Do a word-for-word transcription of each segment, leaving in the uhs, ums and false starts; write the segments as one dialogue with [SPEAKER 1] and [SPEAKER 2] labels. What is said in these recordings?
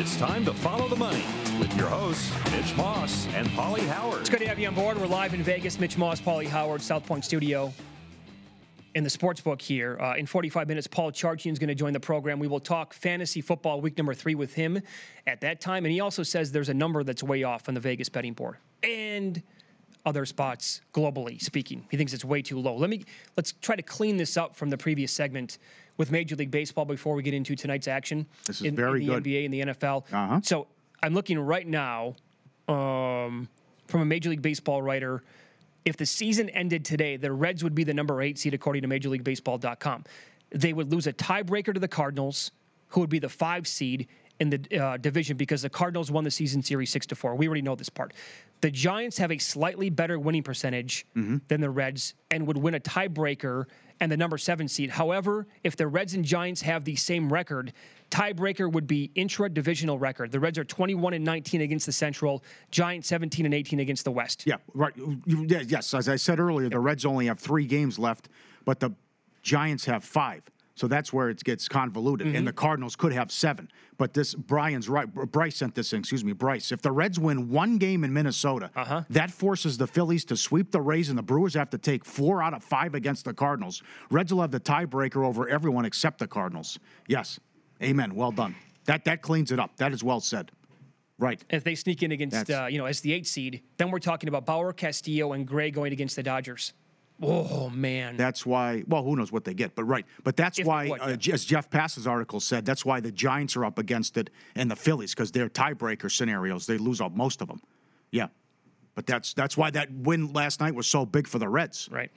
[SPEAKER 1] It's time to follow the money with your hosts, Mitch Moss and Paulie Howard.
[SPEAKER 2] It's good to have you on board. We're live in Vegas. Mitch Moss, Paulie Howard, South Point Studio in the Sportsbook here. Uh, in forty-five minutes, Paul Charchian is going to join the program. We will talk fantasy football week number three with him at that time. And he also says there's a number that's way off on the Vegas betting board and other spots globally speaking. He thinks it's way too low. Let me let's try to clean this up from the previous segment with Major League Baseball before we get into tonight's action.
[SPEAKER 3] This is
[SPEAKER 2] in,
[SPEAKER 3] very
[SPEAKER 2] in the
[SPEAKER 3] good.
[SPEAKER 2] N B A and the N F L.
[SPEAKER 3] Uh-huh.
[SPEAKER 2] So I'm looking right now um, from a Major League Baseball writer. If the season ended today, the Reds would be the number eight seed according to Major League Baseball dot com. They would lose a tiebreaker to the Cardinals, who would be the five seed in the uh, division because the Cardinals won the season series six to four. We already know this part. The Giants have a slightly better winning percentage mm-hmm. than the Reds and would win a tiebreaker and the number seven seed. However, if the Reds and Giants have the same record, tiebreaker would be intra-divisional record. The Reds are twenty-one and nineteen against the Central, Giants seventeen and eighteen against the West.
[SPEAKER 3] Yeah, right. You, yeah, yes, as I said earlier, the Reds only have three games left, but the Giants have five. So that's where it gets convoluted. Mm-hmm. And the Cardinals could have seven. But this, Brian's right. Bryce sent this in, excuse me, Bryce. If the Reds win one game in Minnesota, uh-huh. that forces the Phillies to sweep the Rays, and the Brewers have to take four out of five against the Cardinals. Reds will have the tiebreaker over everyone except the Cardinals. Yes. Amen. Well done. That that cleans it up. That is well said. Right.
[SPEAKER 2] If they sneak in against, uh, you know, as the eight seed, then we're talking about Bauer, Castillo, and Gray going against the Dodgers. Oh, man.
[SPEAKER 3] That's why, well, who knows what they get, but right. But that's if why, would, uh, yeah. as Jeff Pass's article said, that's why the Giants are up against it and the Phillies, because they're tiebreaker scenarios. They lose up most of them. Yeah. But that's that's why that win last night was so big for the Reds.
[SPEAKER 2] Right.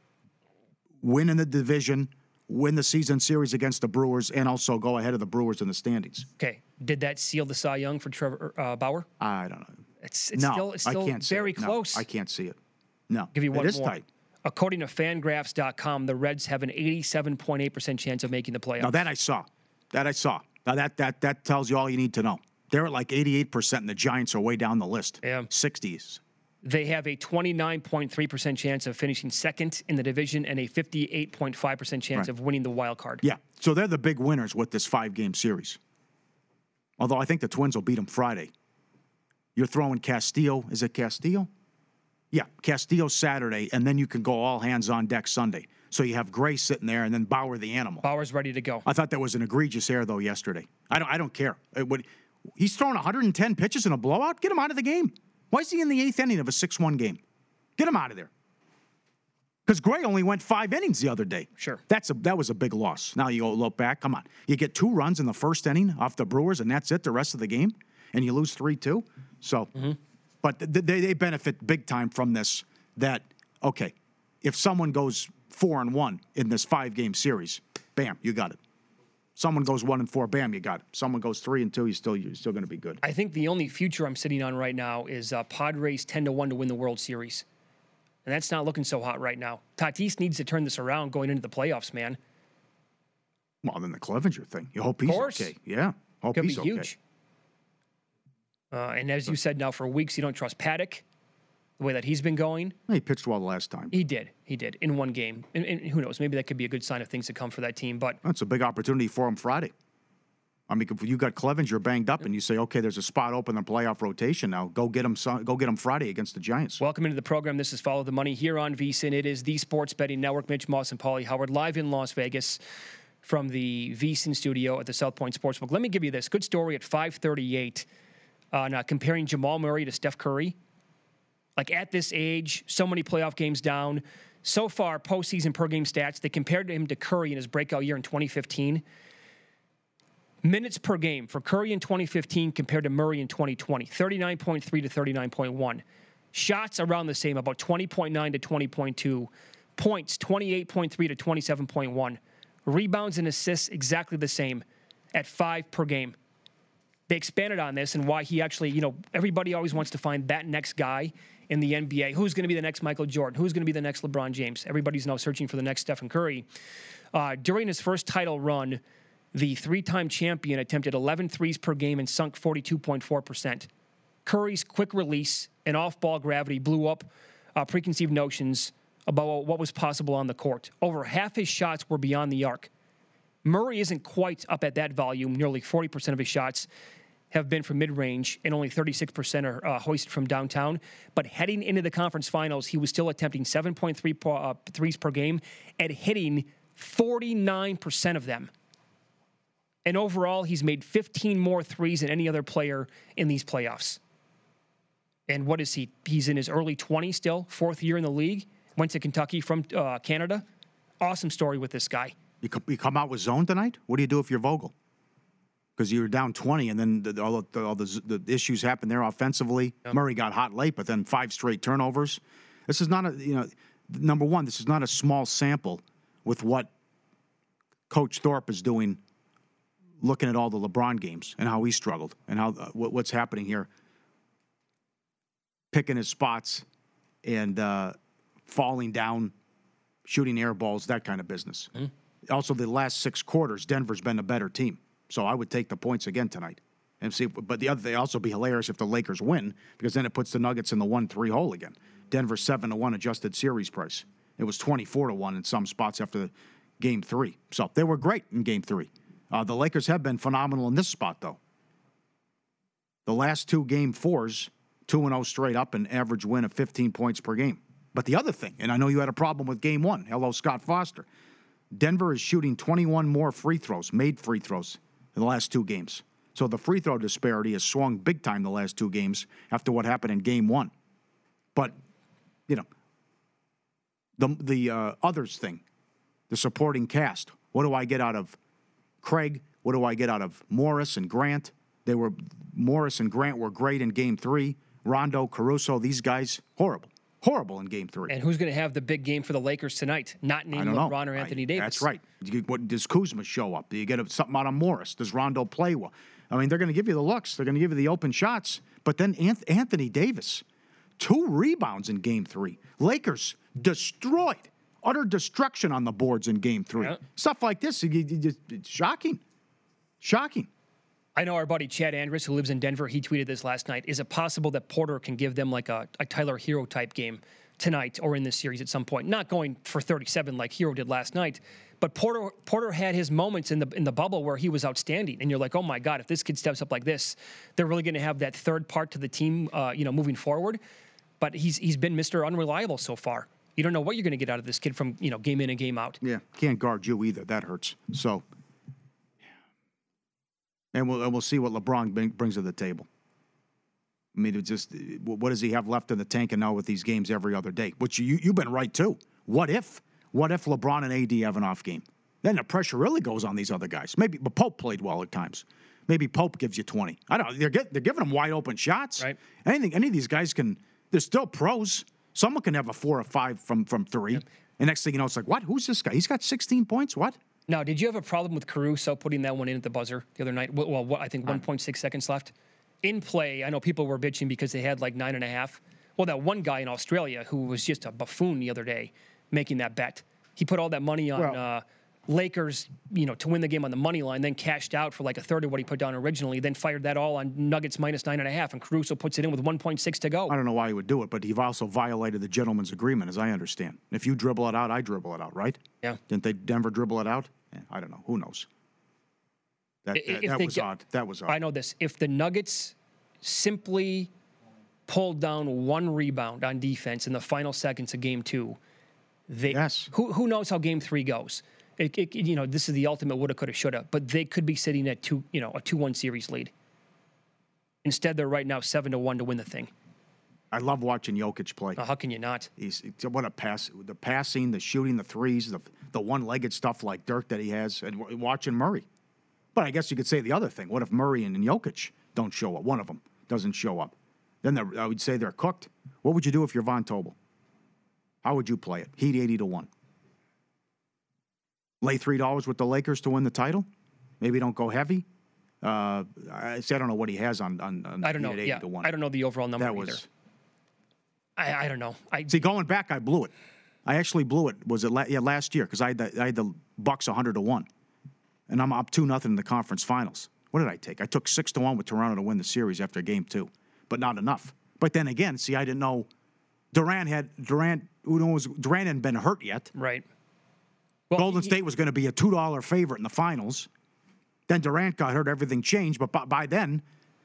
[SPEAKER 3] Win in the division, win the season series against the Brewers, and also go ahead of the Brewers in the standings.
[SPEAKER 2] Okay. Did that seal the Cy Young for Trevor uh, Bauer?
[SPEAKER 3] I don't know.
[SPEAKER 2] It's, it's
[SPEAKER 3] no,
[SPEAKER 2] still, it's still
[SPEAKER 3] I can't
[SPEAKER 2] very
[SPEAKER 3] see it.
[SPEAKER 2] close.
[SPEAKER 3] No, I can't see it. No.
[SPEAKER 2] Give you one
[SPEAKER 3] it is
[SPEAKER 2] more.
[SPEAKER 3] tight.
[SPEAKER 2] According to Fangraphs dot com, the Reds have an eighty-seven point eight percent chance of making the playoffs.
[SPEAKER 3] Now, that I saw. That I saw. Now, that that that tells you all you need to know. They're at like eighty-eight percent, and the Giants are way down the list.
[SPEAKER 2] Yeah.
[SPEAKER 3] sixties.
[SPEAKER 2] They have a twenty-nine point three percent chance of finishing second in the division and a fifty-eight point five percent chance right. of winning the wild card.
[SPEAKER 3] Yeah, so they're the big winners with this five-game series. Although I think the Twins will beat them Friday. You're throwing Castillo. Is it Castillo? Yeah, Castillo Saturday, and then you can go all hands on deck Sunday. So you have Gray sitting there, and then Bauer the animal.
[SPEAKER 2] Bauer's ready to go.
[SPEAKER 3] I thought that was an egregious error, though, yesterday. I don't I don't care. It would, he's throwing one hundred ten pitches in a blowout? Get him out of the game. Why is he in the eighth inning of a six one game? Get him out of there. Because Gray only went five innings the other day.
[SPEAKER 2] Sure.
[SPEAKER 3] That's a That was a big loss. Now you go look back. Come on. You get two runs in the first inning off the Brewers, and that's it the rest of the game, and you lose three two. So, mm-hmm. But they, they benefit big time from this. That, okay, if someone goes four and one in this five-game series, bam, you got it. Someone goes one and four, bam, you got it. Someone goes three and two, you're still you're still going to be good.
[SPEAKER 2] I think the only future I'm sitting on right now is uh, Padres ten to one to win the World Series, and that's not looking so hot right now. Tatis needs to turn this around going into the playoffs, man.
[SPEAKER 3] Well, then the Clevenger thing. You hope he's okay. Yeah, hope
[SPEAKER 2] Could
[SPEAKER 3] he's
[SPEAKER 2] be
[SPEAKER 3] okay.
[SPEAKER 2] huge. Uh, and as you said, now for weeks you don't trust Paddock. The way that he's been going.
[SPEAKER 3] He pitched well the last time.
[SPEAKER 2] He did. He did in one game. And, and who knows? Maybe that could be a good sign of things to come for that team. But
[SPEAKER 3] that's a big opportunity for him Friday. I mean, if you got Clevenger banged up and you say, okay, there's a spot open in the playoff rotation now, go get him. Go get him Friday against the Giants.
[SPEAKER 2] Welcome into the program. This is Follow the Money here on VSiN. It is the Sports Betting Network. Mitch Moss and Paulie Howard live in Las Vegas from the VSiN studio at the South Point Sportsbook. Let me give you this good story at five thirty-eight on uh, comparing Jamal Murray to Steph Curry. Like at this age, so many playoff games down. So far, postseason per game stats, they compared him to Curry in his breakout year in twenty fifteen. Minutes per game for Curry in twenty fifteen compared to Murray in twenty twenty, thirty-nine point three to thirty-nine point one. Shots around the same, about twenty point nine to twenty point two. Points, twenty-eight point three to twenty-seven point one. Rebounds and assists, exactly the same at five per game. They expanded on this and why he actually, you know, everybody always wants to find that next guy in the N B A. Who's going to be the next Michael Jordan? Who's going to be the next LeBron James? Everybody's now searching for the next Stephen Curry. Uh, during his first title run, the three-time champion attempted eleven threes per game and sunk forty-two point four percent. Curry's quick release and off-ball gravity blew up uh, preconceived notions about what was possible on the court. Over half his shots were beyond the arc. Murray isn't quite up at that volume. Nearly forty percent of his shots have been from mid-range, and only thirty-six percent are uh, hoisted from downtown. But heading into the conference finals, he was still attempting seven point three po- uh, threes per game and hitting forty-nine percent of them. And overall, he's made fifteen more threes than any other player in these playoffs. And what is he? He's in his early twenties still, fourth year in the league. Went to Kentucky from uh, Canada. Awesome story with this guy.
[SPEAKER 3] You, co- you come out with zone tonight? What do you do if you're Vogel? Because you were down twenty, and then the, all, the, all the, the issues happened there offensively. Yep. Murray got hot late, but then five straight turnovers. This is not a, you know, number one, this is not a small sample with what Coach Thorpe is doing, looking at all the LeBron games and how he struggled and how uh, what, what's happening here, picking his spots and uh, falling down, shooting air balls, that kind of business. Mm. Also, the last six quarters, Denver's been a better team. So I would take the points again tonight and see. But the other thing also be hilarious if the Lakers win, because then it puts the Nuggets in the one three hole again. Denver seven to one adjusted series price. It was twenty-four to one in some spots after game three. So they were great in game three. Uh, the Lakers have been phenomenal in this spot, though. The last two game fours, two and oh straight up, an average win of fifteen points per game. But the other thing, and I know you had a problem with game one. Hello, Scott Foster. Denver is shooting twenty-one more free throws, made free throws, in the last two games. So the free throw disparity has swung big time the last two games after what happened in game one. But, you know, the the uh, others thing, the supporting cast. What do I get out of Craig? What do I get out of Morris and Grant? They were Morris and Grant were great in game three. Rondo, Caruso, these guys, horrible. Horrible in game three.
[SPEAKER 2] And who's going to have the big game for the Lakers tonight? Not named LeBron or Anthony
[SPEAKER 3] I,
[SPEAKER 2] Davis.
[SPEAKER 3] That's right. You, what, does Kuzma show up? Do you get a, something out of Morris? Does Rondo play well? I mean, they're going to give you the looks. They're going to give you the open shots. But then Anthony Davis, two rebounds in game three. Lakers destroyed. Utter destruction on the boards in game three. Yeah. Stuff like this, you, you, you, it's shocking. Shocking.
[SPEAKER 2] I know our buddy Chad Andrus, who lives in Denver, he tweeted this last night. Is it possible that Porter can give them like a, a Tyler Hero type game tonight or in this series at some point? Not going for thirty-seven like Hero did last night, but Porter Porter had his moments in the in the bubble where he was outstanding, and you're like, oh my God, if this kid steps up like this, they're really going to have that third part to the team, uh, you know, moving forward. But he's he's been Mister Unreliable so far. You don't know what you're going to get out of this kid from, you know, game in and game out.
[SPEAKER 3] Yeah, can't guard you either. That hurts. So. And we'll, and we'll see what LeBron brings to the table. I mean, it's just, what does he have left in the tank and now with these games every other day? Which you, you've been right, too. What if? What if LeBron and A D have an off game? Then the pressure really goes on these other guys. Maybe, but Pope played well at times. Maybe Pope gives you twenty. I don't know. They're, get, they're giving them wide open shots.
[SPEAKER 2] Right.
[SPEAKER 3] Anything, any of these guys can, they're still pros. Someone can have a four or five from, from three. Yep. And next thing you know, it's like, what? Who's this guy? He's got sixteen points? What?
[SPEAKER 2] Now, did you have a problem with Caruso putting that one in at the buzzer the other night? Well, what, I think one point six seconds left. In play, I know people were bitching because they had like nine and a half. Well, that one guy in Australia who was just a buffoon the other day making that bet. He put all that money on well, uh, Lakers, you know, to win the game on the money line, then cashed out for like a third of what he put down originally, then fired that all on Nuggets minus nine and a half, and Caruso puts it in with one point six to go.
[SPEAKER 3] I don't know why he would do it, but he also violated the gentleman's agreement, as I understand. If you dribble it out, I dribble it out, right?
[SPEAKER 2] Yeah.
[SPEAKER 3] Didn't they Denver dribble it out? Yeah, I don't know. Who knows? That, that, that was get, odd. That was odd.
[SPEAKER 2] I know this. If the Nuggets simply pulled down one rebound on defense in the final seconds of game two, they
[SPEAKER 3] yes.
[SPEAKER 2] who who knows how game three goes? It, it, you know, this is the ultimate woulda, coulda, shoulda, but they could be sitting at two, you know, a two one series lead. Instead, they're right now seven to one to win the thing.
[SPEAKER 3] I love watching Jokic play.
[SPEAKER 2] Oh, how can you not?
[SPEAKER 3] He's what a pass, the passing, the shooting, the threes, the the one-legged stuff like Dirk that he has, and watching Murray. But I guess you could say the other thing: what if Murray and Jokic don't show up? One of them doesn't show up. Then I would say they're cooked. What would you do if you're Von Tobel? How would you play it? Heat eighty to one. Lay three dollars with the Lakers to win the title. Maybe don't go heavy. Uh, I say I don't know what he has on on. on
[SPEAKER 2] I don't know.
[SPEAKER 3] eighty
[SPEAKER 2] Yeah,
[SPEAKER 3] to one.
[SPEAKER 2] I don't know the overall number
[SPEAKER 3] that
[SPEAKER 2] either.
[SPEAKER 3] Was,
[SPEAKER 2] I, I don't know. I
[SPEAKER 3] see. Going back, I blew it. I actually blew it. Was it la- yeah last year? Because I had the, I had the Bucks one hundred to one, and I'm up two nothing in the conference finals. What did I take? I took six to one with Toronto to win the series after game two, but not enough. But then again, see, I didn't know Durant had Durant. Who knows? Durant hadn't been hurt yet.
[SPEAKER 2] Right.
[SPEAKER 3] Well, Golden he, State was going to be a two dollar favorite in the finals. Then Durant got hurt. Everything changed. But by, by then,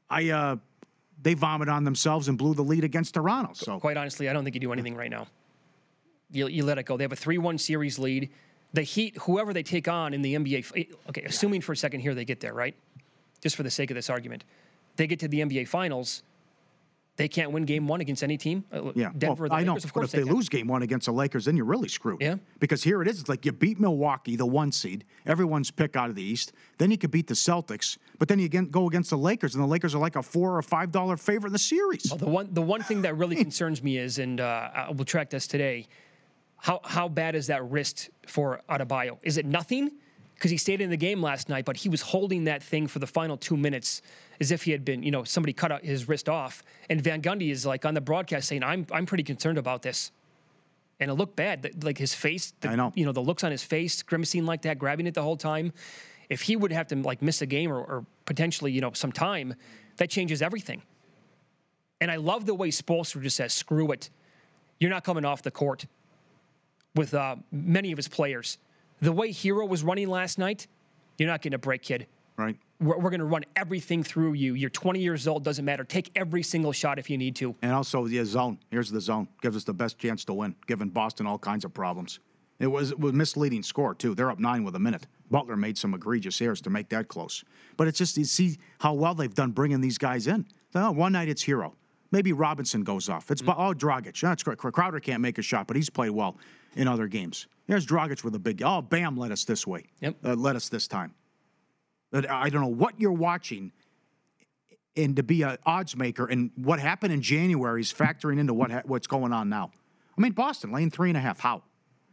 [SPEAKER 3] I uh, they vomited on themselves and blew the lead against Toronto. So
[SPEAKER 2] quite honestly, I don't think you do anything right now. You, you let it go. They have a three one series lead. The Heat, whoever they take on in the N B A, okay, assuming for a second here they get there, right? Just for the sake of this argument, they get to the N B A Finals. They can't win game one against any team.
[SPEAKER 3] Yeah,
[SPEAKER 2] Denver,
[SPEAKER 3] well,
[SPEAKER 2] the
[SPEAKER 3] I know.
[SPEAKER 2] Lakers, of
[SPEAKER 3] but
[SPEAKER 2] course
[SPEAKER 3] if they,
[SPEAKER 2] they
[SPEAKER 3] lose game one against the Lakers, then you're really screwed.
[SPEAKER 2] Yeah.
[SPEAKER 3] Because here it is. It's like you beat Milwaukee, the one seed, everyone's pick out of the East. Then you could beat the Celtics, but then you again go against the Lakers, and the Lakers are like a four or five dollar favorite in the series.
[SPEAKER 2] Well, the one the one thing that really concerns me is, and uh, I will track this today. How how bad is that wrist for Adebayo? Is it nothing? Because he stayed in the game last night, but he was holding that thing for the final two minutes as if he had been, you know, somebody cut out his wrist off. And Van Gundy is like on the broadcast saying, "I'm I'm pretty concerned about this," and it looked bad. Like his face, the,
[SPEAKER 3] I know.
[SPEAKER 2] You know, the looks on his face, grimacing like that, grabbing it the whole time. If he would have to like miss a game or, or potentially, you know, some time, that changes everything. And I love the way Spoelstra just says, "Screw it, you're not coming off the court." With uh, many of his players. The way Hero was running last night, you're not getting a break, kid.
[SPEAKER 3] Right.
[SPEAKER 2] We're, we're going to run everything through you. You're twenty years old, doesn't matter. Take every single shot if you need to.
[SPEAKER 3] And also the zone. Here's the zone. Gives us the best chance to win, giving Boston all kinds of problems. It was, it was a misleading score, too. They're up nine with a minute. Butler made some egregious errors to make that close. But it's just, you see how well they've done bringing these guys in. Oh, one night it's Hero. Maybe Robinson goes off. It's, mm-hmm. oh, Dragic. That's great. Crowder can't make a shot, but he's played well in other games. Here's Dragic with a big, oh, Bam led us this way.
[SPEAKER 2] Yep.
[SPEAKER 3] Uh, led us this time. But I don't know what you're watching and to be an odds maker, and what happened in January is factoring into what ha- what's going on now. I mean, Boston laying three and a half. How?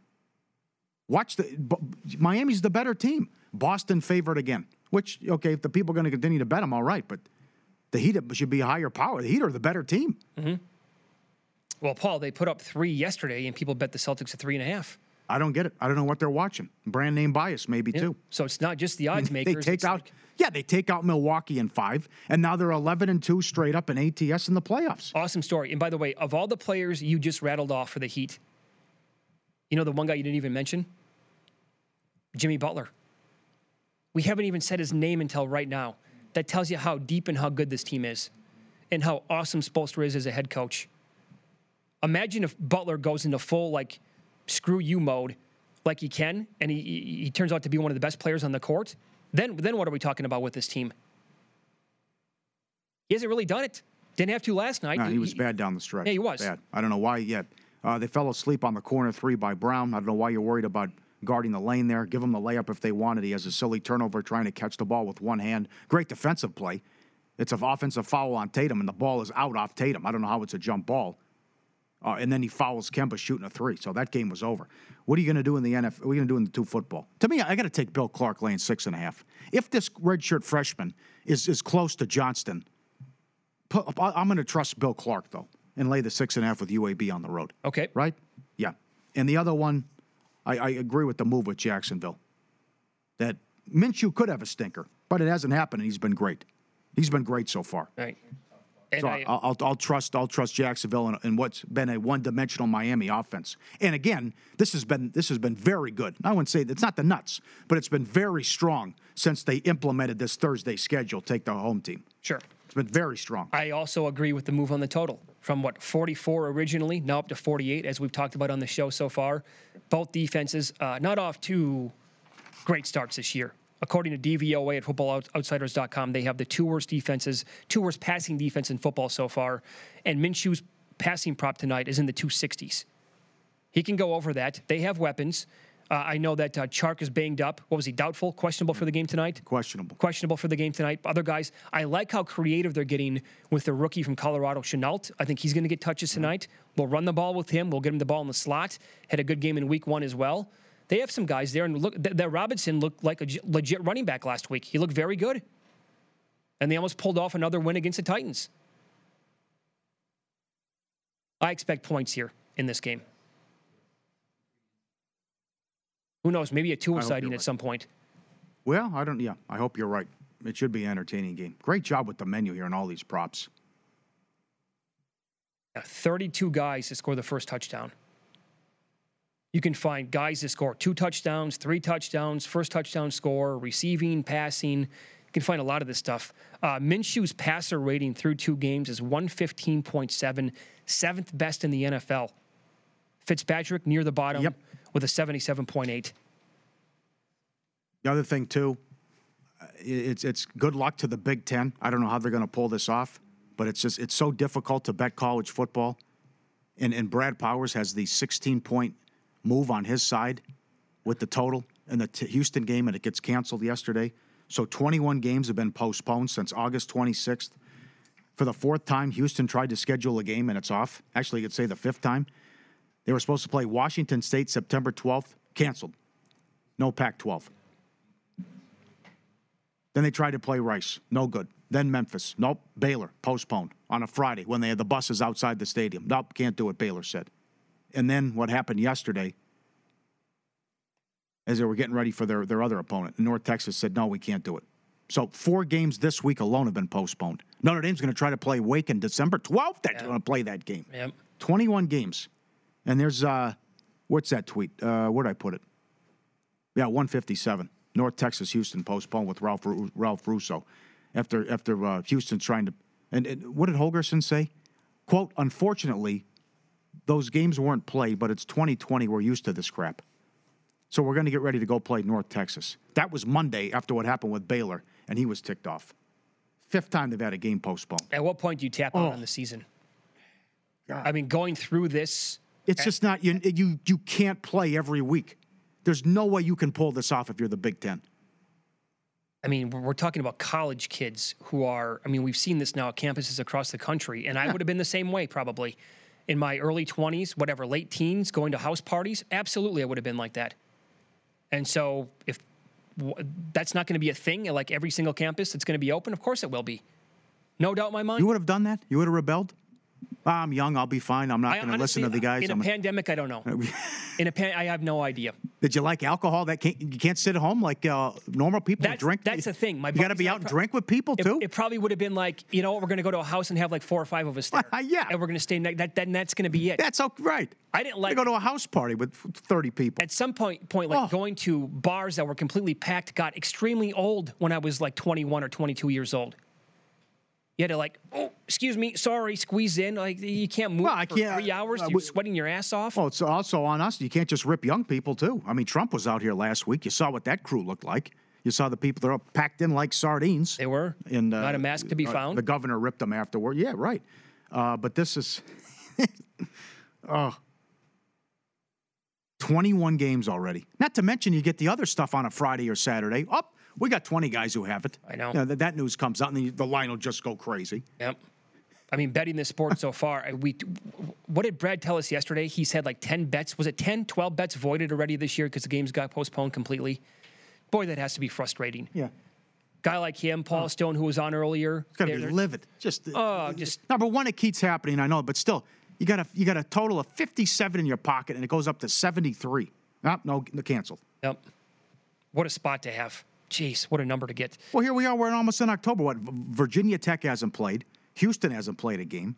[SPEAKER 3] Watch the B- Miami's the better team. Boston favored again. Which, okay, if the people are going to continue to bet them, all right, but the Heat should be a higher power. The Heat are the better team.
[SPEAKER 2] Mm-hmm. Well, Paul, they put up three yesterday, and people bet the Celtics at three and a half.
[SPEAKER 3] I don't get it. I don't know what they're watching. Brand name bias, maybe,
[SPEAKER 2] yeah.
[SPEAKER 3] too.
[SPEAKER 2] So it's not just the odds makers.
[SPEAKER 3] They take
[SPEAKER 2] it's
[SPEAKER 3] out,
[SPEAKER 2] like,
[SPEAKER 3] yeah, they take out Milwaukee in five, and now they're eleven and two straight up in A T S in the playoffs.
[SPEAKER 2] Awesome story. And by the way, of all the players you just rattled off for the Heat, you know the one guy you didn't even mention? Jimmy Butler. We haven't even said his name until right now. That tells you how deep and how good this team is and how awesome Spoelstra is as a head coach. Imagine if Butler goes into full, like, screw you mode like he can, and he, he, he turns out to be one of the best players on the court. Then, then what are we talking about with this team? He hasn't really done it. Didn't have to last night.
[SPEAKER 3] No, he,
[SPEAKER 2] he
[SPEAKER 3] was bad down the stretch.
[SPEAKER 2] Yeah, he was.
[SPEAKER 3] Bad. I don't know why yet. Uh, they fell asleep on the corner three by Brown. I don't know why you're worried about guarding the lane there. Give him the layup if they wanted. He has a silly turnover trying to catch the ball with one hand. Great defensive play. It's an offensive foul on Tatum, and the ball is out off Tatum. I don't know how it's a jump ball. Uh, and then he fouls Kemba shooting a three. So that game was over. What are you going to do in the N F L? What are you going to do in the two football? To me, I got to take Bill Clark laying six and a half. If this redshirt freshman is, is close to Johnston, put, I'm going to trust Bill Clark, though, and lay the six and a half with U A B on the road.
[SPEAKER 2] Okay.
[SPEAKER 3] Right? Yeah. And the other one, I, I agree with the move with Jacksonville. That Minshew could have a stinker, but it hasn't happened, and he's been great. He's been great so far.
[SPEAKER 2] Right. And
[SPEAKER 3] so
[SPEAKER 2] I,
[SPEAKER 3] I'll, I'll, I'll trust I'll trust Jacksonville in, in what's been a one-dimensional Miami offense. And again, this has been this has been very good. I wouldn't say it's not the nuts, but it's been very strong since they implemented this Thursday schedule. Take the home team.
[SPEAKER 2] Sure.
[SPEAKER 3] It's been very strong.
[SPEAKER 2] I also agree with the move on the total from what forty-four originally, now up to forty-eight, as we've talked about on the show so far. Both defenses uh, not off to great starts this year. According to D V O A at football outsiders dot com, they have the two worst defenses, two worst passing defense in football so far. And Minshew's passing prop tonight is in the two sixties. He can go over that. They have weapons. Uh, I know that uh, Chark is banged up. What was he, doubtful? Questionable for the game tonight?
[SPEAKER 3] Questionable.
[SPEAKER 2] Questionable for the game tonight. Other guys, I like how creative they're getting with the rookie from Colorado, Chenault. I think he's going to get touches tonight. We'll run the ball with him. We'll get him the ball in the slot. Had a good game in week one as well. They have some guys there, and look, that th- Robinson looked like a g- legit running back last week. He looked very good. And they almost pulled off another win against the Titans. I expect points here in this game. Who knows? Maybe a Tua sighting
[SPEAKER 3] right.
[SPEAKER 2] at some point.
[SPEAKER 3] Well, I don't. Yeah, I hope you're right. It should be an entertaining game. Great job with the menu here and all these props.
[SPEAKER 2] Yeah, thirty-two guys to score the first touchdown. You can find guys that score two touchdowns, three touchdowns, first touchdown score, receiving, passing, You can find a lot of this stuff. Uh, Minshew's passer rating through two games is one fifteen point seven, seventh best in the N F L. Fitzpatrick near the bottom
[SPEAKER 3] Yep.
[SPEAKER 2] with a seventy-seven point eight.
[SPEAKER 3] The other thing, too, it's it's good luck to the Big Ten. I don't know how they're going to pull this off, but it's just it's so difficult to bet college football. And, and Brad Powers has the sixteen-point move on his side with the total in the t- Houston game, and it gets canceled yesterday. So twenty-one games have been postponed since August twenty-sixth. For the fourth time, Houston tried to schedule a game, and it's off. Actually, you could say the fifth time. They were supposed to play Washington State September twelfth, canceled. No Pac twelve. Then they tried to play Rice. No good. Then Memphis. Nope. Baylor. Postponed on a Friday when they had the buses outside the stadium. Nope. Can't do it, Baylor said. And then what happened yesterday, as they were getting ready for their, their other opponent, North Texas said, no, we can't do it. So four games this week alone have been postponed. Notre Dame's going to try to play Wake in December twelfth. They're
[SPEAKER 2] Yeah.
[SPEAKER 3] going to play that game.
[SPEAKER 2] Yep.
[SPEAKER 3] twenty-one games. And there's, uh, what's that tweet? Uh, where'd I put it? Yeah, one fifty-seven. North Texas, Houston postponed with Ralph Ralph Russo after after uh, Houston's trying to. And, and what did Holgerson say? Quote, unfortunately, those games weren't played, but it's twenty twenty. We're used to this crap. So we're going to get ready to go play North Texas. That was Monday after what happened with Baylor, and he was ticked off. Fifth time they've had a game postponed.
[SPEAKER 2] At what point do you tap out
[SPEAKER 3] Oh.
[SPEAKER 2] on the season?
[SPEAKER 3] God.
[SPEAKER 2] I mean, going through this.
[SPEAKER 3] It's just not, you, you, you can't play every week. There's no way you can pull this off if you're the Big Ten.
[SPEAKER 2] I mean, we're we're talking about college kids who are, I mean, we've seen this now at campuses across the country, and I would have been the same way probably. In my early twenties, whatever, late teens, going to house parties, absolutely I would have been like that. And so if w- that's not going to be a thing at like every single campus that's going to be open, of course it will be. No doubt in my mind.
[SPEAKER 3] You would have done that? You would have rebelled? Ah, I'm young. I'll be fine. I'm not
[SPEAKER 2] I
[SPEAKER 3] going to listen to
[SPEAKER 2] honestly,
[SPEAKER 3] the guys.
[SPEAKER 2] In a
[SPEAKER 3] I'm-
[SPEAKER 2] pandemic, I don't know. In a pan, I have no idea.
[SPEAKER 3] Did you like alcohol? That can't, you can't sit at home like uh, normal people and
[SPEAKER 2] That's,
[SPEAKER 3] drink.
[SPEAKER 2] that's the thing. My
[SPEAKER 3] you got to
[SPEAKER 2] buddies
[SPEAKER 3] be
[SPEAKER 2] and I
[SPEAKER 3] out and
[SPEAKER 2] pro-
[SPEAKER 3] drink with people
[SPEAKER 2] It,
[SPEAKER 3] too.
[SPEAKER 2] it probably would have been like, you know what, we're going to go to a house and have like four or five of us there.
[SPEAKER 3] Yeah.
[SPEAKER 2] And we're going to stay, ne- that, that, and that's going to be it.
[SPEAKER 3] that's okay, right.
[SPEAKER 2] I didn't
[SPEAKER 3] You
[SPEAKER 2] like,
[SPEAKER 3] go to a house party with thirty people.
[SPEAKER 2] at some point, point like
[SPEAKER 3] Oh.
[SPEAKER 2] going to bars that were completely packed got extremely old when I was like twenty-one or twenty-two years old. You had to like, oh, excuse me, sorry, squeeze in. Like, you can't move
[SPEAKER 3] Well, I
[SPEAKER 2] for
[SPEAKER 3] can't-
[SPEAKER 2] three hours.
[SPEAKER 3] uh,
[SPEAKER 2] You're
[SPEAKER 3] we-
[SPEAKER 2] sweating your ass off.
[SPEAKER 3] Well, it's also on us. You can't just rip young people too. I mean, Trump was out here last week. You saw what that crew looked like. You saw the people that are packed in like sardines.
[SPEAKER 2] They were.
[SPEAKER 3] And, uh,
[SPEAKER 2] Not a mask to be
[SPEAKER 3] uh,
[SPEAKER 2] found.
[SPEAKER 3] The governor ripped them afterward. Yeah, right. Uh, but this is oh, twenty-one games already. Not to mention you get the other stuff on a Friday or Saturday. Oh, we got twenty guys who have it.
[SPEAKER 2] I know.
[SPEAKER 3] You know that, that news comes out, and the, the line will just go crazy.
[SPEAKER 2] Yep. I mean, betting this sport so far, I- we. What did Brad tell us yesterday? He said like ten bets. Was it ten, twelve bets voided already this year because the games got postponed completely? Boy, that has to be frustrating.
[SPEAKER 3] Yeah.
[SPEAKER 2] Guy like him, Paul Stone, who was on earlier.
[SPEAKER 3] It's got to
[SPEAKER 2] they're-
[SPEAKER 3] be
[SPEAKER 2] they're-
[SPEAKER 3] livid. Just
[SPEAKER 2] Oh, just
[SPEAKER 3] number one, it keeps happening. I know, but still, you got a you got a total of fifty-seven in your pocket, and it goes up to seventy-three. Ah, no, canceled.
[SPEAKER 2] Yep. What a spot to have. Jeez, what a number to get.
[SPEAKER 3] Well, here we are. We're almost in October. What? V- Virginia Tech hasn't played. Houston hasn't played a game.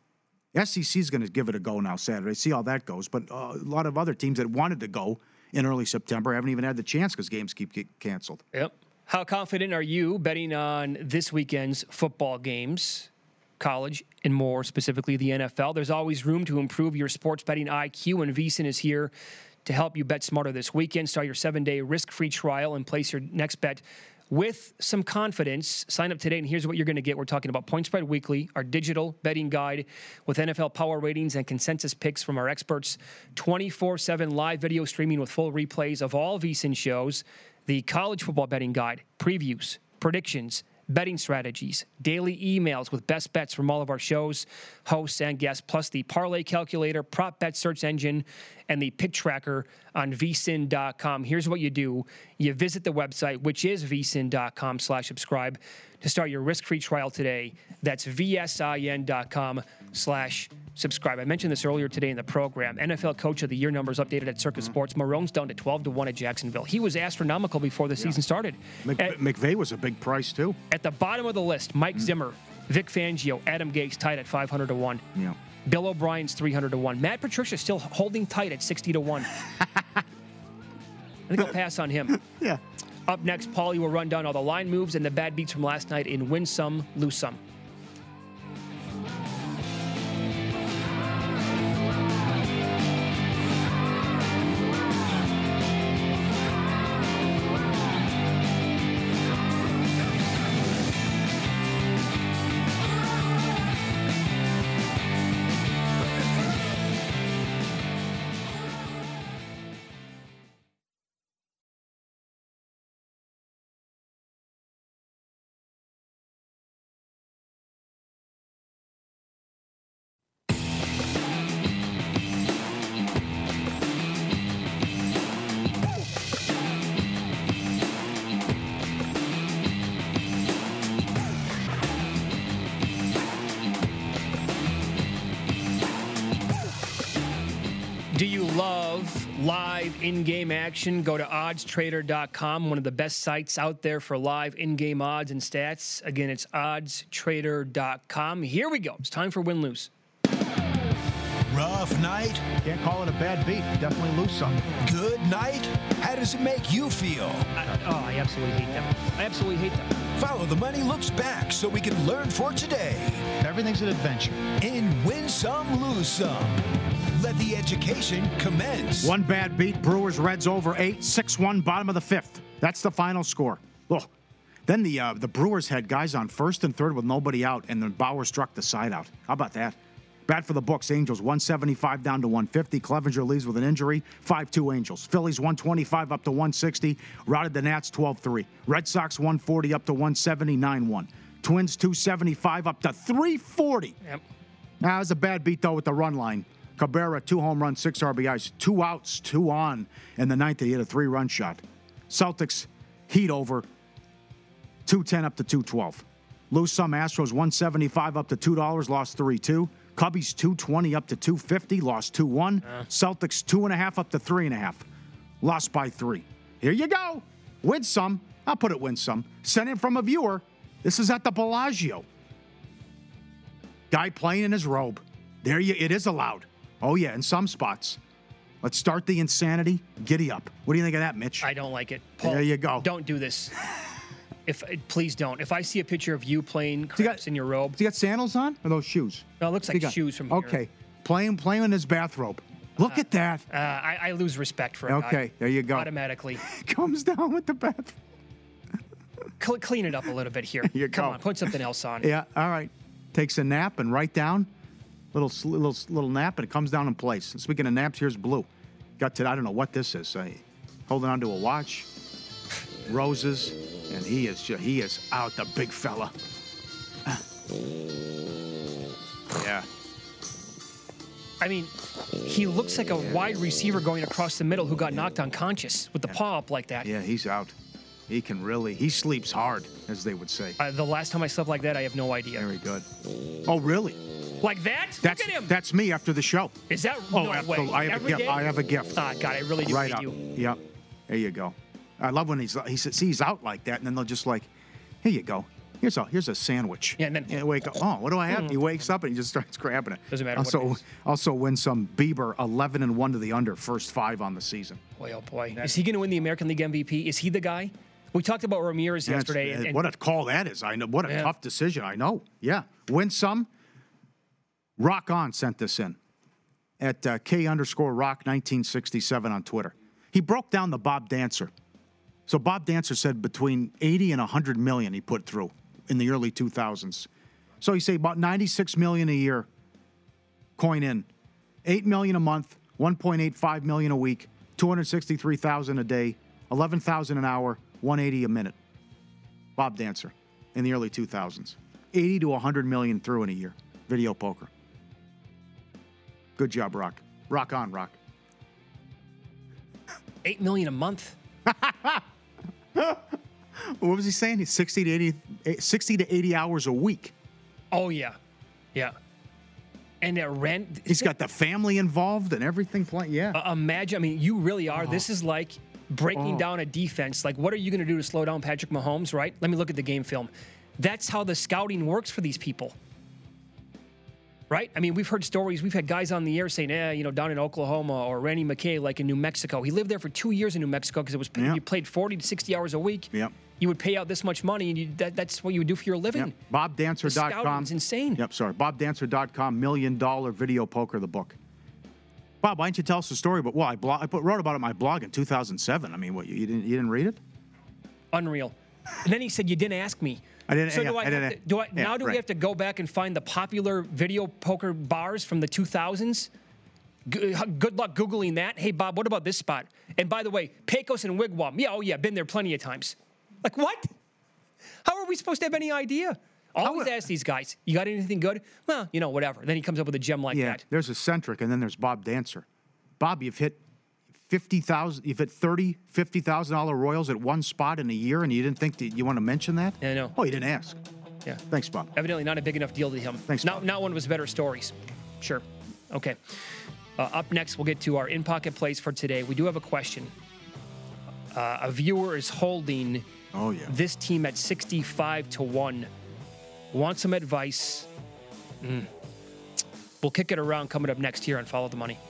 [SPEAKER 3] S E C is going to give it a go now Saturday. See how that goes. But uh, a lot of other teams that wanted to go in early September haven't even had the chance because games keep getting canceled.
[SPEAKER 2] Yep. How confident are you betting on this weekend's football games, college, and more specifically the N F L? There's always room to improve your sports betting I Q, and VSiN is here to help you bet smarter this weekend. Start your seven-day risk-free trial and place your next bet with some confidence. Sign up today, and here's what you're going to get. We're talking about Point Spread Weekly, our digital betting guide with N F L power ratings and consensus picks from our experts, twenty-four seven live video streaming with full replays of all VSiN shows, the college football betting guide, previews, predictions, betting strategies, daily emails with best bets from all of our shows, hosts, and guests, plus the parlay calculator, prop bet search engine, and the pick tracker on V S I N dot com. Here's what you do. You visit the website, which is V S I N dot com slash subscribe, to start your risk-free trial today. That's V S I N dot com slash subscribe. I mentioned this earlier today in the program. N F L Coach of the Year numbers updated at Circus Sports. Marone's down to twelve to one at Jacksonville. He was astronomical before the season started.
[SPEAKER 3] Mc-
[SPEAKER 2] At,
[SPEAKER 3] McVay was a big price too.
[SPEAKER 2] at the bottom of the list, Mike Zimmer, Vic Fangio, Adam Gase tied at five hundred to one.
[SPEAKER 3] Yeah.
[SPEAKER 2] Bill O'Brien's three hundred to one. Matt Patricia still holding tight at sixty to one. I think I'll pass on him.
[SPEAKER 3] Yeah.
[SPEAKER 2] Up next, Paulie will run down all the line moves and the bad beats from last night in Win Some, Lose Some. Do you love live in-game action? Go to odds trader dot com, one of the best sites out there for live in-game odds and stats. Again, it's odds trader dot com. Here we go. It's time for win-lose.
[SPEAKER 4] Rough night?
[SPEAKER 3] Can't call it a bad beat. Definitely lose some.
[SPEAKER 4] Good night? How does it make you feel?
[SPEAKER 2] I, oh, I absolutely hate them. I absolutely hate them.
[SPEAKER 4] Follow the Money Looks Back so we can learn for today.
[SPEAKER 3] Everything's an adventure.
[SPEAKER 4] And win some, lose some. Let the education commence.
[SPEAKER 3] One bad beat. Brewers, Reds over eight. six one, bottom of the fifth. That's the final score. Oh. Then the uh, the Brewers had guys on first and third with nobody out, and then Bauer struck the side out. How about that? Bad for the books. Angels one seventy-five down to one fifty. Clevenger leaves with an injury. five two Angels. Phillies one twenty-five up to one sixty. Routed the Nats twelve three. Red Sox one forty up to one seventy. nine one. Twins two seventy-five up to three forty.
[SPEAKER 2] Yep.
[SPEAKER 3] Now, that was a bad beat, though, with the run line. Cabrera, two home runs, six R B Is, two outs, two on. In the ninth, he hit a three-run shot. Celtics, Heat over, two ten up to two twelve. Lose some. Astros, one seventy-five up to two dollars, lost three two. Cubbies, two twenty up to two fifty, lost two one. Uh. Celtics, two and a half up to three and a half, lost by three. Here you go. Win some. I'll put it win some. Sent in from a viewer. This is at the Bellagio. Guy playing in his robe. There you, it is allowed. Oh, yeah, in some spots. Let's start the insanity. Giddy up. What do you think of that, Mitch?
[SPEAKER 2] I don't like it. Paul,
[SPEAKER 3] there you go.
[SPEAKER 2] Don't do this. If Please don't. If I see a picture of you playing craps in your robe.
[SPEAKER 3] Does he got sandals on or those shoes?
[SPEAKER 2] No, it looks like
[SPEAKER 3] got,
[SPEAKER 2] shoes from here.
[SPEAKER 3] Okay. Playing, playing in his bathrobe. Look
[SPEAKER 2] uh,
[SPEAKER 3] at that.
[SPEAKER 2] Uh, I, I lose respect for a
[SPEAKER 3] Okay,
[SPEAKER 2] guy.
[SPEAKER 3] there you go.
[SPEAKER 2] Automatically.
[SPEAKER 3] Comes down with the bath.
[SPEAKER 2] Cl- clean it up a little bit here.
[SPEAKER 3] You
[SPEAKER 2] Come
[SPEAKER 3] go.
[SPEAKER 2] on, put something else on.
[SPEAKER 3] Yeah, all right. Takes a nap and right down. Little little little nap and it comes down in place. And speaking of naps, here's Blue. Got to I don't know what this is. Uh, holding onto a watch, roses, and he is just, he is out, the big fella. Yeah.
[SPEAKER 2] I mean, he looks like a wide receiver going across the middle who got knocked unconscious with the
[SPEAKER 3] yeah.
[SPEAKER 2] paw up like that.
[SPEAKER 3] Yeah, he's out. He can really, he sleeps hard, as they would say.
[SPEAKER 2] Uh, the last time I slept like that, I have no idea.
[SPEAKER 3] Very good. Oh, really?
[SPEAKER 2] Like that?
[SPEAKER 3] That's,
[SPEAKER 2] Look at him.
[SPEAKER 3] That's me after the show.
[SPEAKER 2] Is that
[SPEAKER 3] oh,
[SPEAKER 2] no
[SPEAKER 3] absolutely.
[SPEAKER 2] way?
[SPEAKER 3] I have
[SPEAKER 2] Every
[SPEAKER 3] a gift.
[SPEAKER 2] day?
[SPEAKER 3] I have a gift.
[SPEAKER 2] Ah, God, I really do
[SPEAKER 3] right
[SPEAKER 2] hate
[SPEAKER 3] up.
[SPEAKER 2] you.
[SPEAKER 3] Yep. There you go. I love when he's he sees out like that, and then they'll just like, here you go. Here's a here's a sandwich.
[SPEAKER 2] Yeah, and then
[SPEAKER 3] and wake up. Oh, what do I have? Mm. He wakes up and he just starts grabbing it.
[SPEAKER 2] Doesn't matter.
[SPEAKER 3] Also,
[SPEAKER 2] what it is.
[SPEAKER 3] also win some. Bieber eleven and one to the under, first five on the season.
[SPEAKER 2] Boy, oh boy, is he going to win the American League M V P? Is he the guy? We talked about Ramirez
[SPEAKER 3] That's,
[SPEAKER 2] yesterday. And, and
[SPEAKER 3] what a call that is! I know. What a
[SPEAKER 2] yeah.
[SPEAKER 3] tough decision. I know. Yeah, win some. Rock on sent this in at uh, K underscore Rock nineteen sixty-seven on Twitter. He broke down the Bob Dancer. So Bob Dancer said between eighty and one hundred million he put through in the early two thousands. So he say about ninety-six million a year coin in, eight million a month, one point eight five million a week, two hundred sixty-three thousand a day, eleven thousand an hour, one hundred eighty a minute. Bob Dancer in the early two thousands. eighty to one hundred million through in a year. Video poker. Good job, Rock. Rock on, Rock.
[SPEAKER 2] Eight million a month.
[SPEAKER 3] What was he saying? He's sixty to eighty, sixty to eighty hours a week.
[SPEAKER 2] Oh yeah, yeah. And that rent.
[SPEAKER 3] He's got the family involved and everything. Playing. Yeah.
[SPEAKER 2] Uh, imagine. I mean, you really are. Oh. This is like breaking
[SPEAKER 3] oh.
[SPEAKER 2] down a defense. Like, what are you going to do to slow down Patrick Mahomes? Right. Let me look at the game film. That's how the scouting works for these people. Right? I mean, we've heard stories. We've had guys on the air saying, eh, you know, down in Oklahoma or Randy McKay, like in New Mexico. He lived there for two years in New Mexico because it was
[SPEAKER 3] Yeah.
[SPEAKER 2] you played forty to sixty hours a week.
[SPEAKER 3] Yeah.
[SPEAKER 2] You would pay out this much money, and you, that, that's what you would do for your living.
[SPEAKER 3] Yep. bob dancer dot com.
[SPEAKER 2] scouting's insane.
[SPEAKER 3] Yep, sorry. bob dancer dot com, Million Dollar Video Poker, the book. Bob, why don't you tell us the story? But well, I, blog, I put, wrote about it in my blog in two thousand seven. I mean, what, you, you didn't you didn't read it?
[SPEAKER 2] Unreal. And then he said, you didn't ask me.
[SPEAKER 3] I didn't.
[SPEAKER 2] So
[SPEAKER 3] yeah,
[SPEAKER 2] do I,
[SPEAKER 3] I
[SPEAKER 2] have
[SPEAKER 3] didn't.
[SPEAKER 2] to, do I
[SPEAKER 3] yeah,
[SPEAKER 2] now do
[SPEAKER 3] right.
[SPEAKER 2] we have to go back and find the popular video poker bars from the two thousands? G- good luck Googling that. Hey, Bob, what about this spot? And by the way, Pecos and Wigwam. Yeah, oh yeah, been there plenty of times. Like what? How are we supposed to have any idea? Always ask these guys, you got anything good? Well, you know, whatever. Then he comes up with a gem like
[SPEAKER 3] Yeah,
[SPEAKER 2] that.
[SPEAKER 3] there's Eccentric, and then there's Bob Dancer. Bob, you've hit fifty thousand, you've hit thirty, fifty thousand dollar Royals at one spot in a year, and you didn't think that you want to mention that?
[SPEAKER 2] Yeah, I know.
[SPEAKER 3] Oh, you didn't ask.
[SPEAKER 2] Yeah.
[SPEAKER 3] Thanks, Bob.
[SPEAKER 2] Evidently not a big enough deal to him.
[SPEAKER 3] Thanks,
[SPEAKER 2] Not,
[SPEAKER 3] Bob.
[SPEAKER 2] not one of his better stories. Sure. Okay. Uh, up next, we'll get to our in-pocket plays for today. We do have a question. Uh, a viewer is holding
[SPEAKER 3] Oh, yeah.
[SPEAKER 2] this team at sixty-five to one. Want some advice? Mm. We'll kick it around coming up next here on Follow the Money.